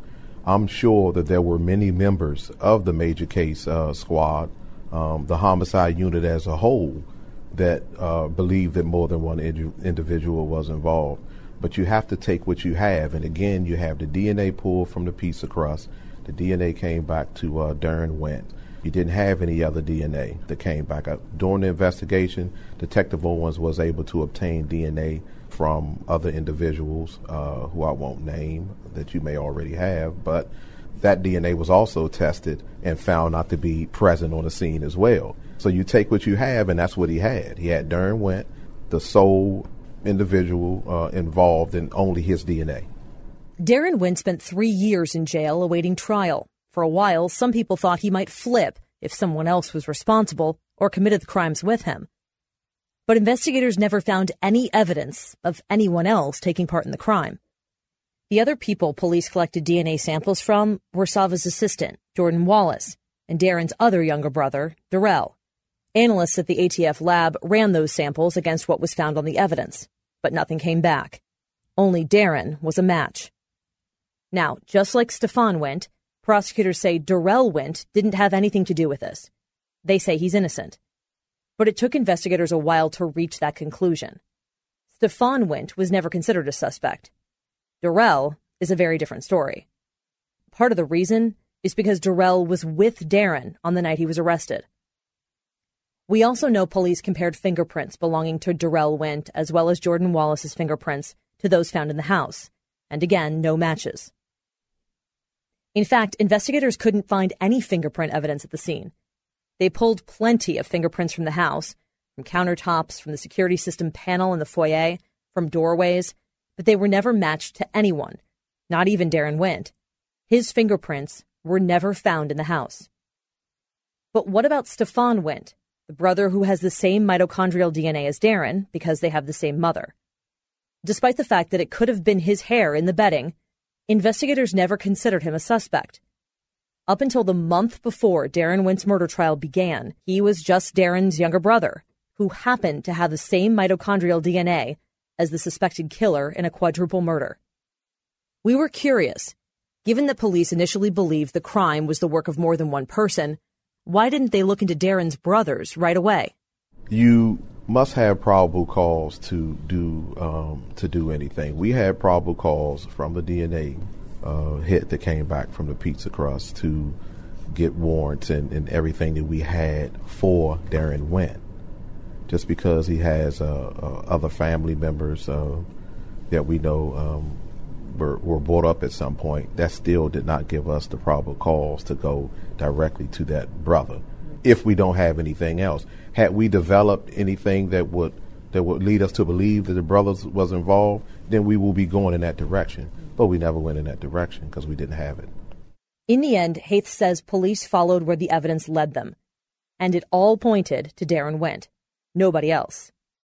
I'm sure that there were many members of the major case squad, the homicide unit as a whole, that believed that more than one individual was involved. But you have to take what you have. And again, you have the DNA pulled from the pizza crust. The DNA came back to Darren Wendt. You didn't have any other DNA that came back. During the investigation, Detective Owens was able to obtain DNA from other individuals who I won't name, that you may already have, but that DNA was also tested and found not to be present on the scene as well. So you take what you have, and that's what he had. He had Darren Wendt, the sole individual involved in only his DNA. Darren Wendt spent 3 years in jail awaiting trial. For a while, some people thought he might flip if someone else was responsible or committed the crimes with him. But investigators never found any evidence of anyone else taking part in the crime. The other people police collected DNA samples from were Sava's assistant, Jordan Wallace, and Darren's other younger brother, Darrell. Analysts at the ATF lab ran those samples against what was found on the evidence, but nothing came back. Only Darren was a match. Now, just like Stefan Wendt, prosecutors say Darrell Wendt didn't have anything to do with this. They say he's innocent. But it took investigators a while to reach that conclusion. Stefan Wendt was never considered a suspect. Darrell is a very different story. Part of the reason is because Darrell was with Darren on the night he was arrested. We also know police compared fingerprints belonging to Darrell Wendt as well as Jordan Wallace's fingerprints to those found in the house. And again, no matches. In fact, investigators couldn't find any fingerprint evidence at the scene. They pulled plenty of fingerprints from the house, from countertops, from the security system panel in the foyer, from doorways, but they were never matched to anyone, not even Darren Wendt. His fingerprints were never found in the house. But what about Stefan Wendt, the brother who has the same mitochondrial DNA as Darren because they have the same mother? Despite the fact that it could have been his hair in the bedding, investigators never considered him a suspect. Up until the month before Darren Wendt's murder trial began, he was just Darren's younger brother, who happened to have the same mitochondrial DNA as the suspected killer in a quadruple murder. We were curious. Given that police initially believed the crime was the work of more than one person, why didn't they look into Darren's brothers right away? You must have probable cause to do anything. We had probable cause from the DNA hit that came back from the pizza crust to get warrants and everything that we had for Darren Wendt. Just because he has other family members that we know were brought up at some point, that still did not give us the probable cause to go directly to that brother. If we don't have anything else, had we developed anything that would lead us to believe that the brothers was involved, then we will be going in that direction. But we never went in that direction because we didn't have it. In the end, Haith says police followed where the evidence led them, and it all pointed to Darren Wendt, nobody else.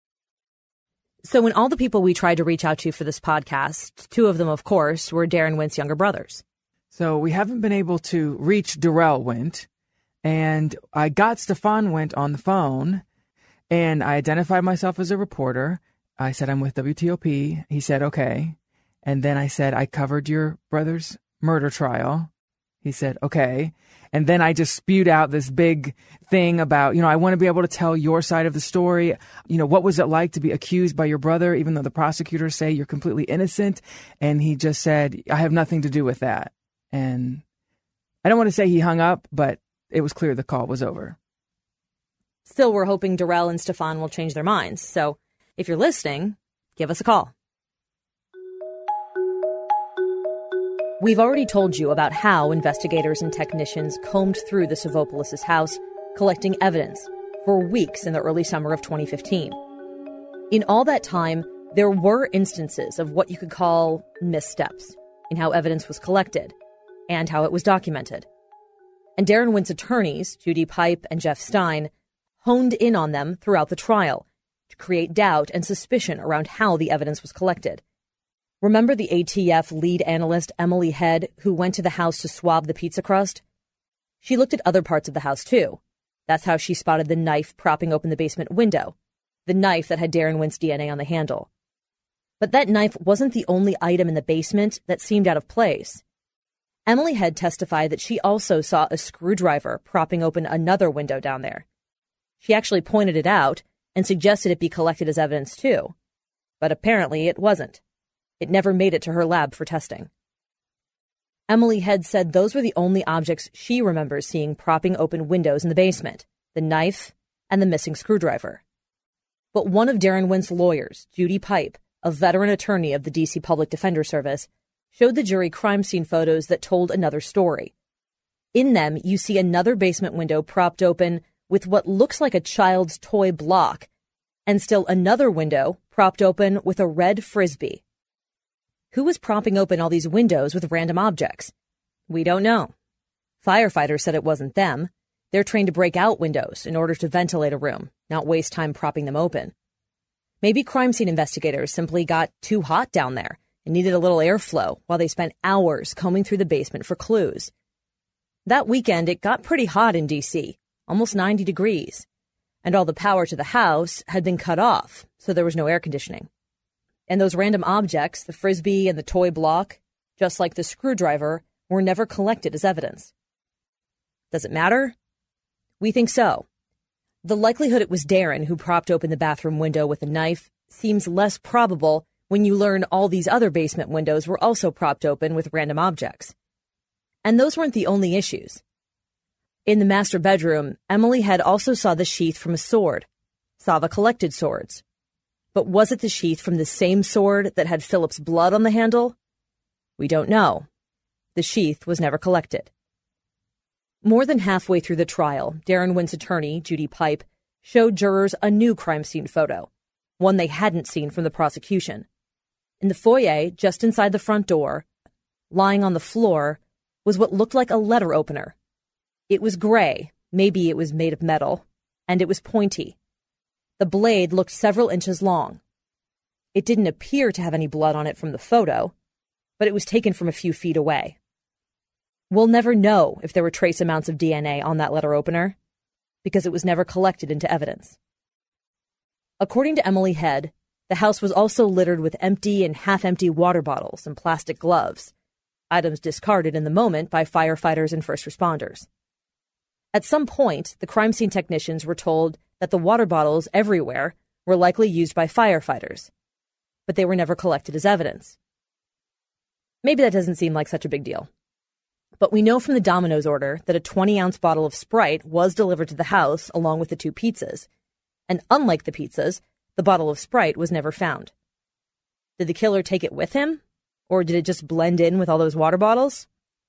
So when all the people we tried to reach out to for this podcast, two of them, of course, were Darren Wendt's younger brothers. So we haven't been able to reach Darrell Wendt, and I got Stefan Wendt on the phone, and I identified myself as a reporter. I said, I'm with WTOP. He said, okay. And then I said, I covered your brother's murder trial. He said, okay. And then I just spewed out this big thing about, I want to be able to tell your side of the story. What was it like to be accused by your brother, even though the prosecutors say you're completely innocent? And he just said, I have nothing to do with that. And I don't want to say he hung up, but it was clear the call was over. Still, we're hoping Darrell and Stefan will change their minds. So if you're listening, give us a call. We've already told you about how investigators and technicians combed through the Savopoulos' house, collecting evidence for weeks in the early summer of 2015. In all that time, there were instances of what you could call missteps in how evidence was collected and how it was documented. And Darren Wendt's attorneys, Judy Pipe and Jeff Stein, honed in on them throughout the trial to create doubt and suspicion around how the evidence was collected. Remember the ATF lead analyst Emily Head, who went to the house to swab the pizza crust? She looked at other parts of the house, too. That's how she spotted the knife propping open the basement window, the knife that had Darren Wendt's DNA on the handle. But that knife wasn't the only item in the basement that seemed out of place. Emily Head testified that she also saw a screwdriver propping open another window down there. She actually pointed it out and suggested it be collected as evidence too. But apparently it wasn't. It never made it to her lab for testing. Emily Head said those were the only objects she remembers seeing propping open windows in the basement, the knife and the missing screwdriver. But one of Darren Wint's lawyers, Judy Pipe, a veteran attorney of the D.C. Public Defender Service, showed the jury crime scene photos that told another story. In them, you see another basement window propped open with what looks like a child's toy block, and still another window propped open with a red Frisbee. Who was propping open all these windows with random objects? We don't know. Firefighters said it wasn't them. They're trained to break out windows in order to ventilate a room, not waste time propping them open. Maybe crime scene investigators simply got too hot down there and needed a little airflow while they spent hours combing through the basement for clues. That weekend, it got pretty hot in D.C., almost 90 degrees, and all the power to the house had been cut off, so there was no air conditioning. And those random objects, the Frisbee and the toy block, just like the screwdriver, were never collected as evidence. Does it matter? We think so. The likelihood it was Darren who propped open the bathroom window with a knife seems less probable when you learn all these other basement windows were also propped open with random objects. And those weren't the only issues. In the master bedroom, Emily Head also saw the sheath from a sword. Sava collected swords. But was it the sheath from the same sword that had Philip's blood on the handle? We don't know. The sheath was never collected. More than halfway through the trial, Darren Wint's attorney, Judy Pipe, showed jurors a new crime scene photo, one they hadn't seen from the prosecution. In the foyer, just inside the front door, lying on the floor, was what looked like a letter opener. It was gray, maybe it was made of metal, and it was pointy. The blade looked several inches long. It didn't appear to have any blood on it from the photo, but it was taken from a few feet away. We'll never know if there were trace amounts of DNA on that letter opener, because it was never collected into evidence. According to Emily Head, the house was also littered with empty and half-empty water bottles and plastic gloves, items discarded in the moment by firefighters and first responders. At some point, the crime scene technicians were told that the water bottles everywhere were likely used by firefighters, but they were never collected as evidence. Maybe that doesn't seem like such a big deal. But we know from the Domino's order that a 20-ounce bottle of Sprite was delivered to the house along with the 2 pizzas. And unlike the pizzas, the bottle of Sprite was never found. Did the killer take it with him? Or did it just blend in with all those water bottles?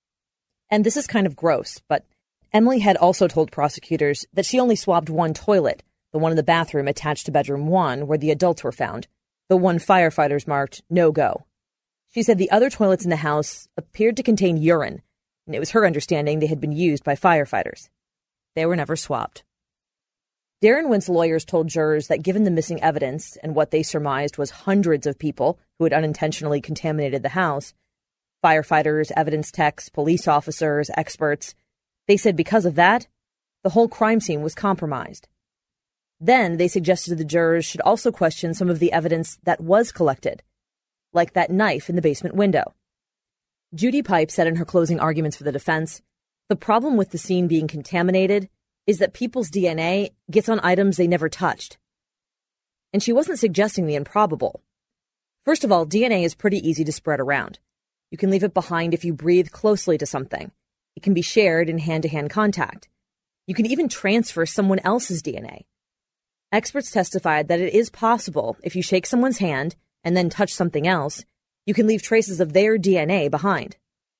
And this is kind of gross, but Emily Head also told prosecutors that she only swabbed one toilet, the one in the bathroom attached to bedroom 1 where the adults were found, the one firefighters marked no go. She said the other toilets in the house appeared to contain urine, and it was her understanding they had been used by firefighters. They were never swabbed. Darren Wint's lawyers told jurors that given the missing evidence and what they surmised was hundreds of people who had unintentionally contaminated the house, firefighters, evidence techs, police officers, experts, they said because of that, the whole crime scene was compromised. Then they suggested the jurors should also question some of the evidence that was collected, like that knife in the basement window. Judy Pipe said in her closing arguments for the defense, the problem with the scene being contaminated is that people's DNA gets on items they never touched. And she wasn't suggesting the improbable. First of all, DNA is pretty easy to spread around. You can leave it behind if you breathe closely to something. It can be shared in hand-to-hand contact. You can even transfer someone else's DNA. Experts testified that it is possible if you shake someone's hand and then touch something else, you can leave traces of their DNA behind.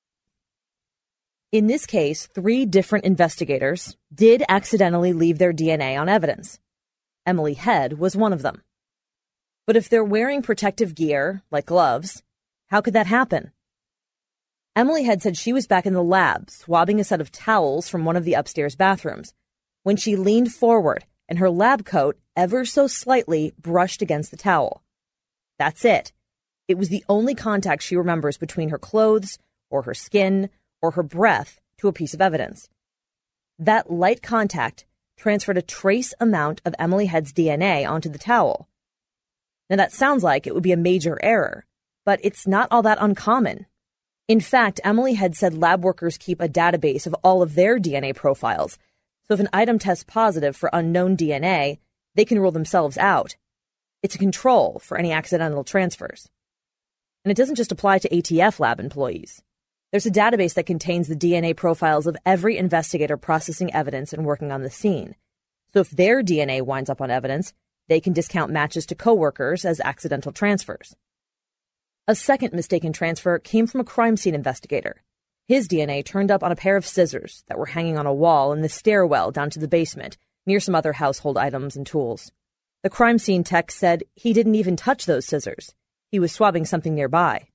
In this case, 3 different investigators did accidentally leave their DNA on evidence. Emily Head was one of them. But if they're wearing protective gear, like gloves, how could that happen? Emily Head said she was back in the lab, swabbing a set of towels from one of the upstairs bathrooms, when she leaned forward and her lab coat ever so slightly brushed against the towel. That's it. It was the only contact she remembers between her clothes, or her skin, or her breath to a piece of evidence. That light contact transferred a trace amount of Emily Head's DNA onto the towel. Now that sounds like it would be a major error, but it's not all that uncommon. In fact, Emily had said lab workers keep a database of all of their DNA profiles, so if an item tests positive for unknown DNA, they can rule themselves out. It's a control for any accidental transfers. And it doesn't just apply to ATF lab employees. There's a database that contains the DNA profiles of every investigator processing evidence and working on the scene. So if their DNA winds up on evidence, they can discount matches to coworkers as accidental transfers. A second mistaken transfer came from a crime scene investigator. His DNA turned up on a pair of scissors that were hanging on a wall in the stairwell down to the basement, near some other household items and tools. The crime scene tech said he didn't even touch those scissors. He was swabbing something nearby.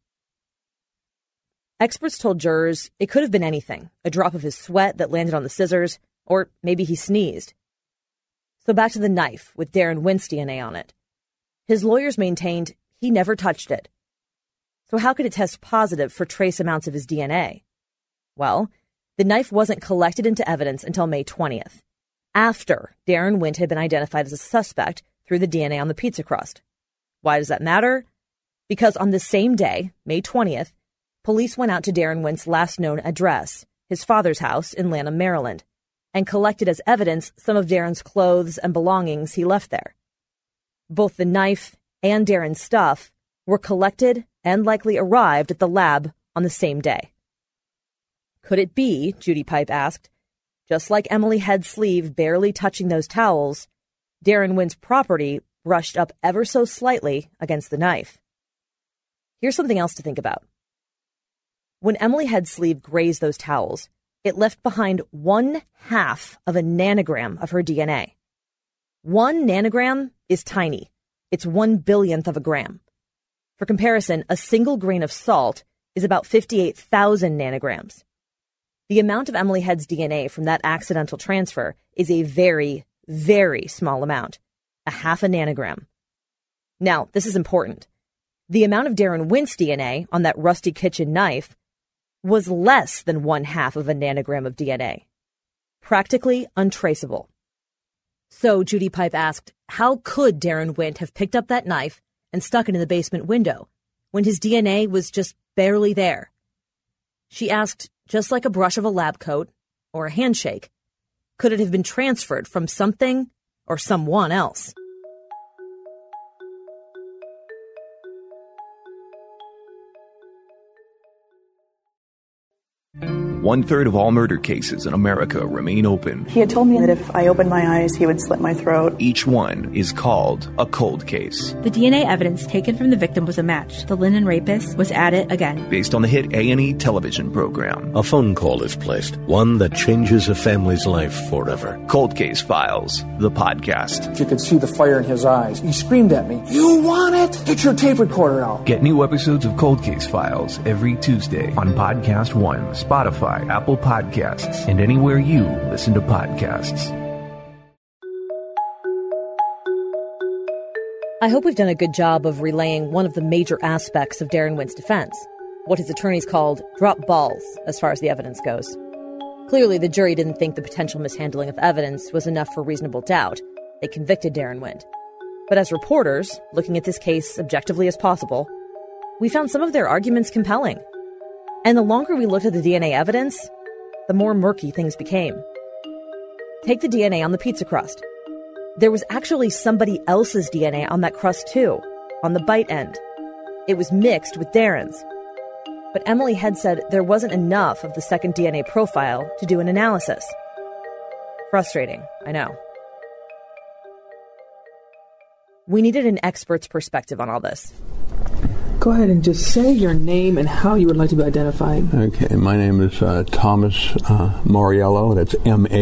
Experts told jurors it could have been anything, a drop of his sweat that landed on the scissors, or maybe he sneezed. So back to the knife with Darren Wint's DNA on it. His lawyers maintained he never touched it. So how could it test positive for trace amounts of his DNA? Well, the knife wasn't collected into evidence until May 20th, after Darren Wint had been identified as a suspect through the DNA on the pizza crust. Why does that matter? Because on the same day, May 20th, police went out to Darren Wint's last known address, his father's house in Lanham, Maryland, and collected as evidence some of Darren's clothes and belongings he left there. Both the knife and Darren's stuff were collected and likely arrived at the lab on the same day. Could it be, Judy Pipe asked, just like Emily Head's sleeve barely touching those towels, Darren Wint's property brushed up ever so slightly against the knife? Here's something else to think about. When Emily Head's sleeve grazed those towels, it left behind 1/2 of a nanogram of her DNA. 1 nanogram is tiny. It's 1/billionth of a gram. For comparison, a single grain of salt is about 58,000 nanograms. The amount of Emily Head's DNA from that accidental transfer is a very, very small amount, 1/2 nanogram. Now, this is important. The amount of Darren Wint's DNA on that rusty kitchen knife was less than 1/2 of a nanogram of DNA. Practically untraceable. So Judy Pipe asked, how could Darren Wint have picked up that knife and stuck it in the basement window when his DNA was just barely there? She asked, just like a brush of a lab coat or a handshake, could it have been transferred from something or someone else? One-third of all murder cases in America remain open. He had told me that if I opened my eyes, he would slit my throat. Each one is called a cold case. The DNA evidence taken from the victim was a match. The Linden rapist was at it again. Based on the hit A&E television program. A phone call is placed, one that changes a family's life forever. Cold Case Files, the podcast. You could see the fire in his eyes. He screamed at me, "You want it? Get your tape recorder out." Get new episodes of Cold Case Files every Tuesday on Podcast One, Spotify, Apple Podcasts, and anywhere you listen to podcasts. I hope we've done a good job of relaying one of the major aspects of Darren Wint's defense, what his attorneys called drop balls as far as the evidence goes. Clearly, the jury didn't think the potential mishandling of evidence was enough for reasonable doubt. They convicted Darren Wint. But as reporters, looking at this case objectively as possible, we found some of their arguments compelling. And the longer we looked at the DNA evidence, the more murky things became. Take the DNA on the pizza crust. There was actually somebody else's DNA on that crust too, on the bite end. It was mixed with Darren's. But Emily Head said there wasn't enough of the second DNA profile to do an analysis. Frustrating, I know. We needed an expert's perspective on all this. Go ahead and just say your name and how you would like to be identified. Okay, my name is Thomas Mauriello. That's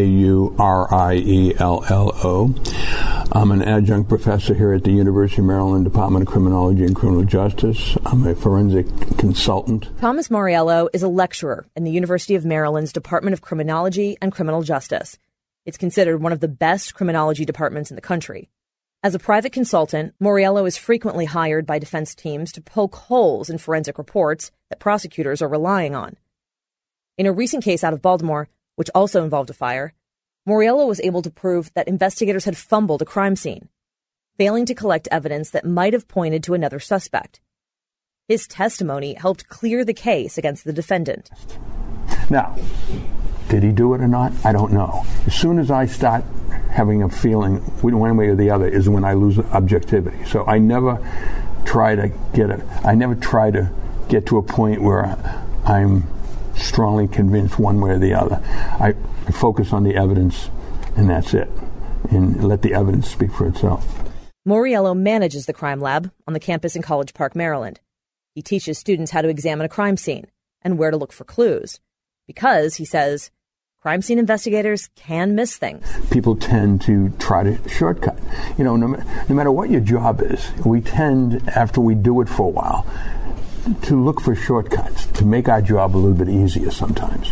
Mauriello. I'm an adjunct professor here at the University of Maryland Department of Criminology and Criminal Justice. I'm a forensic consultant. Thomas Mauriello is a lecturer in the University of Maryland's Department of Criminology and Criminal Justice. It's considered one of the best criminology departments in the country. As a private consultant, Mauriello is frequently hired by defense teams to poke holes in forensic reports that prosecutors are relying on. In a recent case out of Baltimore, which also involved a fire, Mauriello was able to prove that investigators had fumbled a crime scene, failing to collect evidence that might have pointed to another suspect. His testimony helped clear the case against the defendant. Now, did he do it or not? I don't know. As soon as I start having a feeling one way or the other is when I lose objectivity. So I never try to get to a point where I'm strongly convinced one way or the other. I focus on the evidence, and that's it, and let the evidence speak for itself. Mauriello manages the crime lab on the campus in College Park, Maryland. He teaches students how to examine a crime scene and where to look for clues. Because, he says, crime scene investigators can miss things. People tend to try to shortcut. No matter what your job is, we tend, after we do it for a while, to look for shortcuts, to make our job a little bit easier sometimes.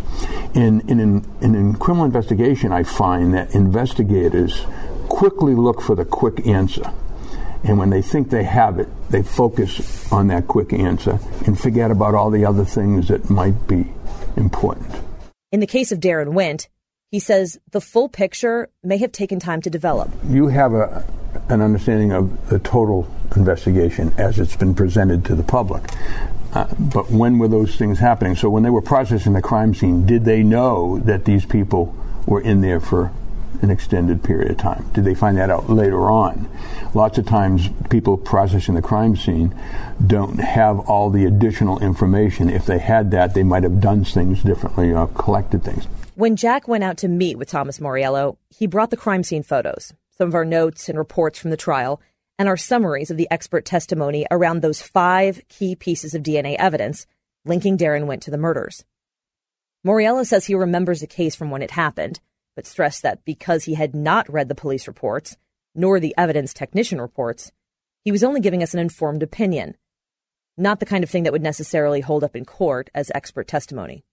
In criminal investigation, I find that investigators quickly look for the quick answer. And when they think they have it, they focus on that quick answer and forget about all the other things that might be important. In the case of Darren Wint, he says the full picture may have taken time to develop. You have an understanding of the total investigation as it's been presented to the public. But when were those things happening? So when they were processing the crime scene, did they know that these people were in there for an extended period of time? Did they find that out later on? Lots of times people processing the crime scene don't have all the additional information. If they had that, they might have done things differently or collected things. When Jack went out to meet with Thomas Mauriello, he brought the crime scene photos, some of our notes and reports from the trial, and our summaries of the expert testimony around those 5 key pieces of DNA evidence linking Darren Wint to the murders. Mauriello says he remembers the case from when it happened, but stressed that because he had not read the police reports, nor the evidence technician reports, he was only giving us an informed opinion, not the kind of thing that would necessarily hold up in court as expert testimony.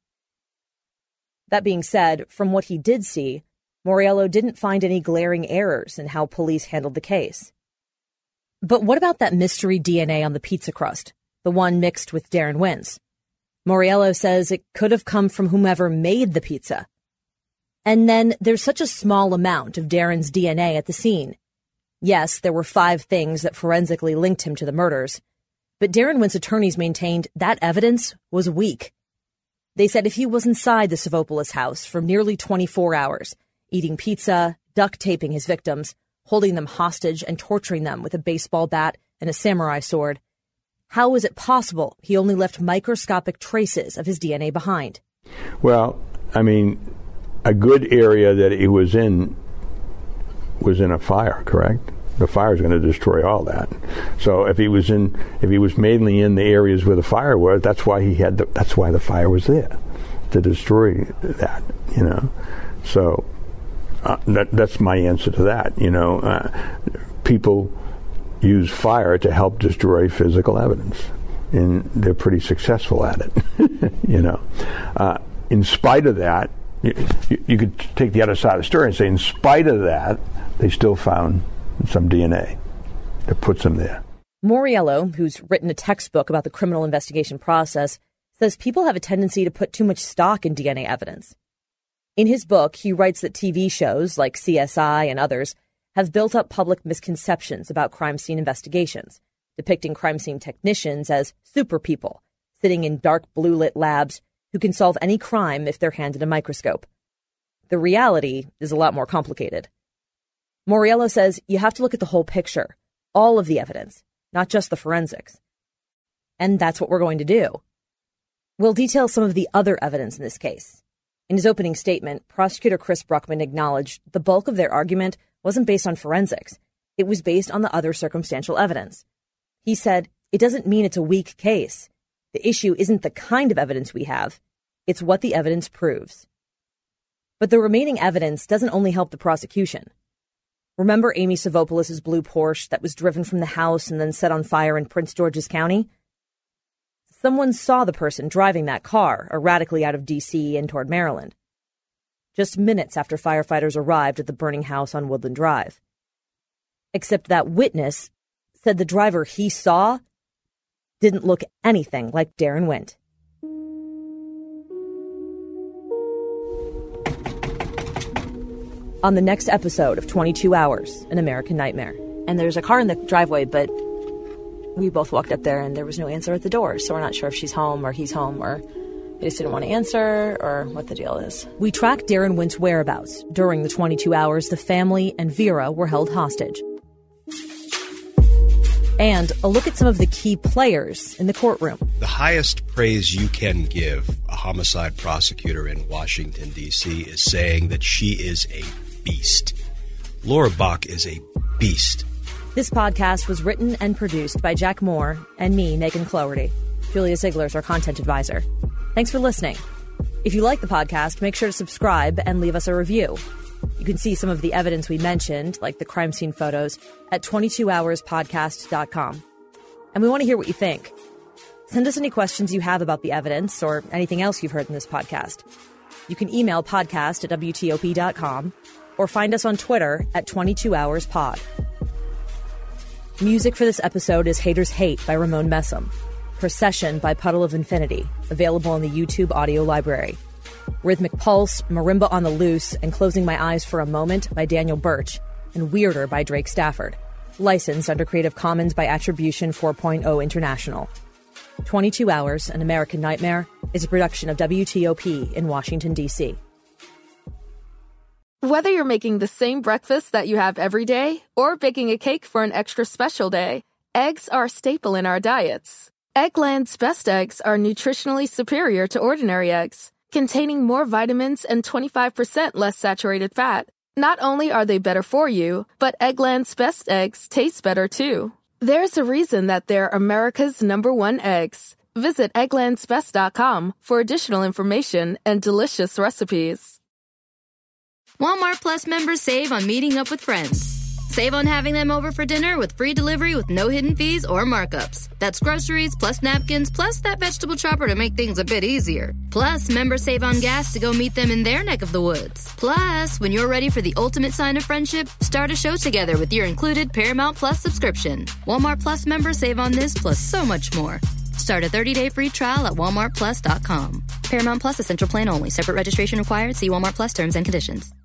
That being said, from what he did see, Mauriello didn't find any glaring errors in how police handled the case. But what about that mystery DNA on the pizza crust, the one mixed with Darren Wint's? Mauriello says it could have come from whomever made the pizza. And then there's such a small amount of Darren's DNA at the scene. Yes, there were 5 things that forensically linked him to the murders, but Darren Wint's attorneys maintained that evidence was weak. They said if he was inside the Savopoulos house for nearly 24 hours, eating pizza, duct taping his victims, holding them hostage and torturing them with a baseball bat and a samurai sword, how was it possible he only left microscopic traces of his DNA behind? Well, a good area that he was in a fire, correct? The fire is going to destroy all that. So if he was mainly in the areas where the fire was, that's why the fire was there, to destroy that, So that's my answer to that. People use fire to help destroy physical evidence, and they're pretty successful at it. In spite of that, you could take the other side of the story and say, in spite of that, they still found some DNA that puts them there. Mauriello, who's written a textbook about the criminal investigation process, says people have a tendency to put too much stock in DNA evidence. In his book, he writes that TV shows like CSI and others have built up public misconceptions about crime scene investigations, depicting crime scene technicians as super people, sitting in dark blue-lit labs who can solve any crime if they're handed a microscope. The reality is a lot more complicated. Mauriello says you have to look at the whole picture, all of the evidence, not just the forensics. And that's what we're going to do. We'll detail some of the other evidence in this case. In his opening statement, prosecutor Chris Bruckman acknowledged the bulk of their argument wasn't based on forensics. It was based on the other circumstantial evidence. He said, it doesn't mean it's a weak case. The issue isn't the kind of evidence we have. It's what the evidence proves. But the remaining evidence doesn't only help the prosecution. Remember Amy Savopoulos' blue Porsche that was driven from the house and then set on fire in Prince George's County? Someone saw the person driving that car erratically out of D.C. and toward Maryland, just minutes after firefighters arrived at the burning house on Woodland Drive. Except that witness said the driver he saw didn't look anything like Darren Wint. On the next episode of 22 Hours, An American Nightmare. And there's a car in the driveway, but We both walked up there and there was no answer at the door, so we're not sure if she's home or he's home or they just didn't want to answer or what the deal is. We tracked Darren Wint's whereabouts. During the 22 hours, the family and Vera were held hostage. And a look at some of the key players in the courtroom. The highest praise you can give a homicide prosecutor in Washington, D.C. is saying that she is a beast. Laura Bach is a beast. This podcast was written and produced by Jack Moore and me, Megan Cloherty. Julia Ziegler is our content advisor. Thanks for listening. If you like the podcast, make sure to subscribe and leave us a review. You can see some of the evidence we mentioned, like the crime scene photos, at 22hourspodcast.com. And we want to hear what you think. Send us any questions you have about the evidence or anything else you've heard in this podcast. You can email podcast@WTOP.com or find us on Twitter at 22hourspod. Music for this episode is Haters Hate by Ramon Messam. Procession by Puddle of Infinity, available in the YouTube audio library. Rhythmic Pulse, Marimba on the Loose, and Closing My Eyes for a Moment by Daniel Birch, and Weirder by Drake Stafford. Licensed under Creative Commons by Attribution 4.0 International. 22 Hours, An American Nightmare is a production of WTOP in Washington, D.C. Whether you're making the same breakfast that you have every day or baking a cake for an extra special day, eggs are a staple in our diets. Eggland's Best Eggs are nutritionally superior to ordinary eggs, containing more vitamins and 25% less saturated fat. Not only are they better for you, but Eggland's Best Eggs taste better too. There's a reason that they're America's #1 eggs. Visit egglandsbest.com for additional information and delicious recipes. Walmart Plus members save on meeting up with friends. Save on having them over for dinner with free delivery with no hidden fees or markups. That's groceries, plus napkins, plus that vegetable chopper to make things a bit easier. Plus, members save on gas to go meet them in their neck of the woods. Plus, when you're ready for the ultimate sign of friendship, start a show together with your included Paramount Plus subscription. Walmart Plus members save on this plus so much more. Start a 30-day free trial at walmartplus.com. Paramount Plus Essential Plan only. Separate registration required. See Walmart Plus terms and conditions.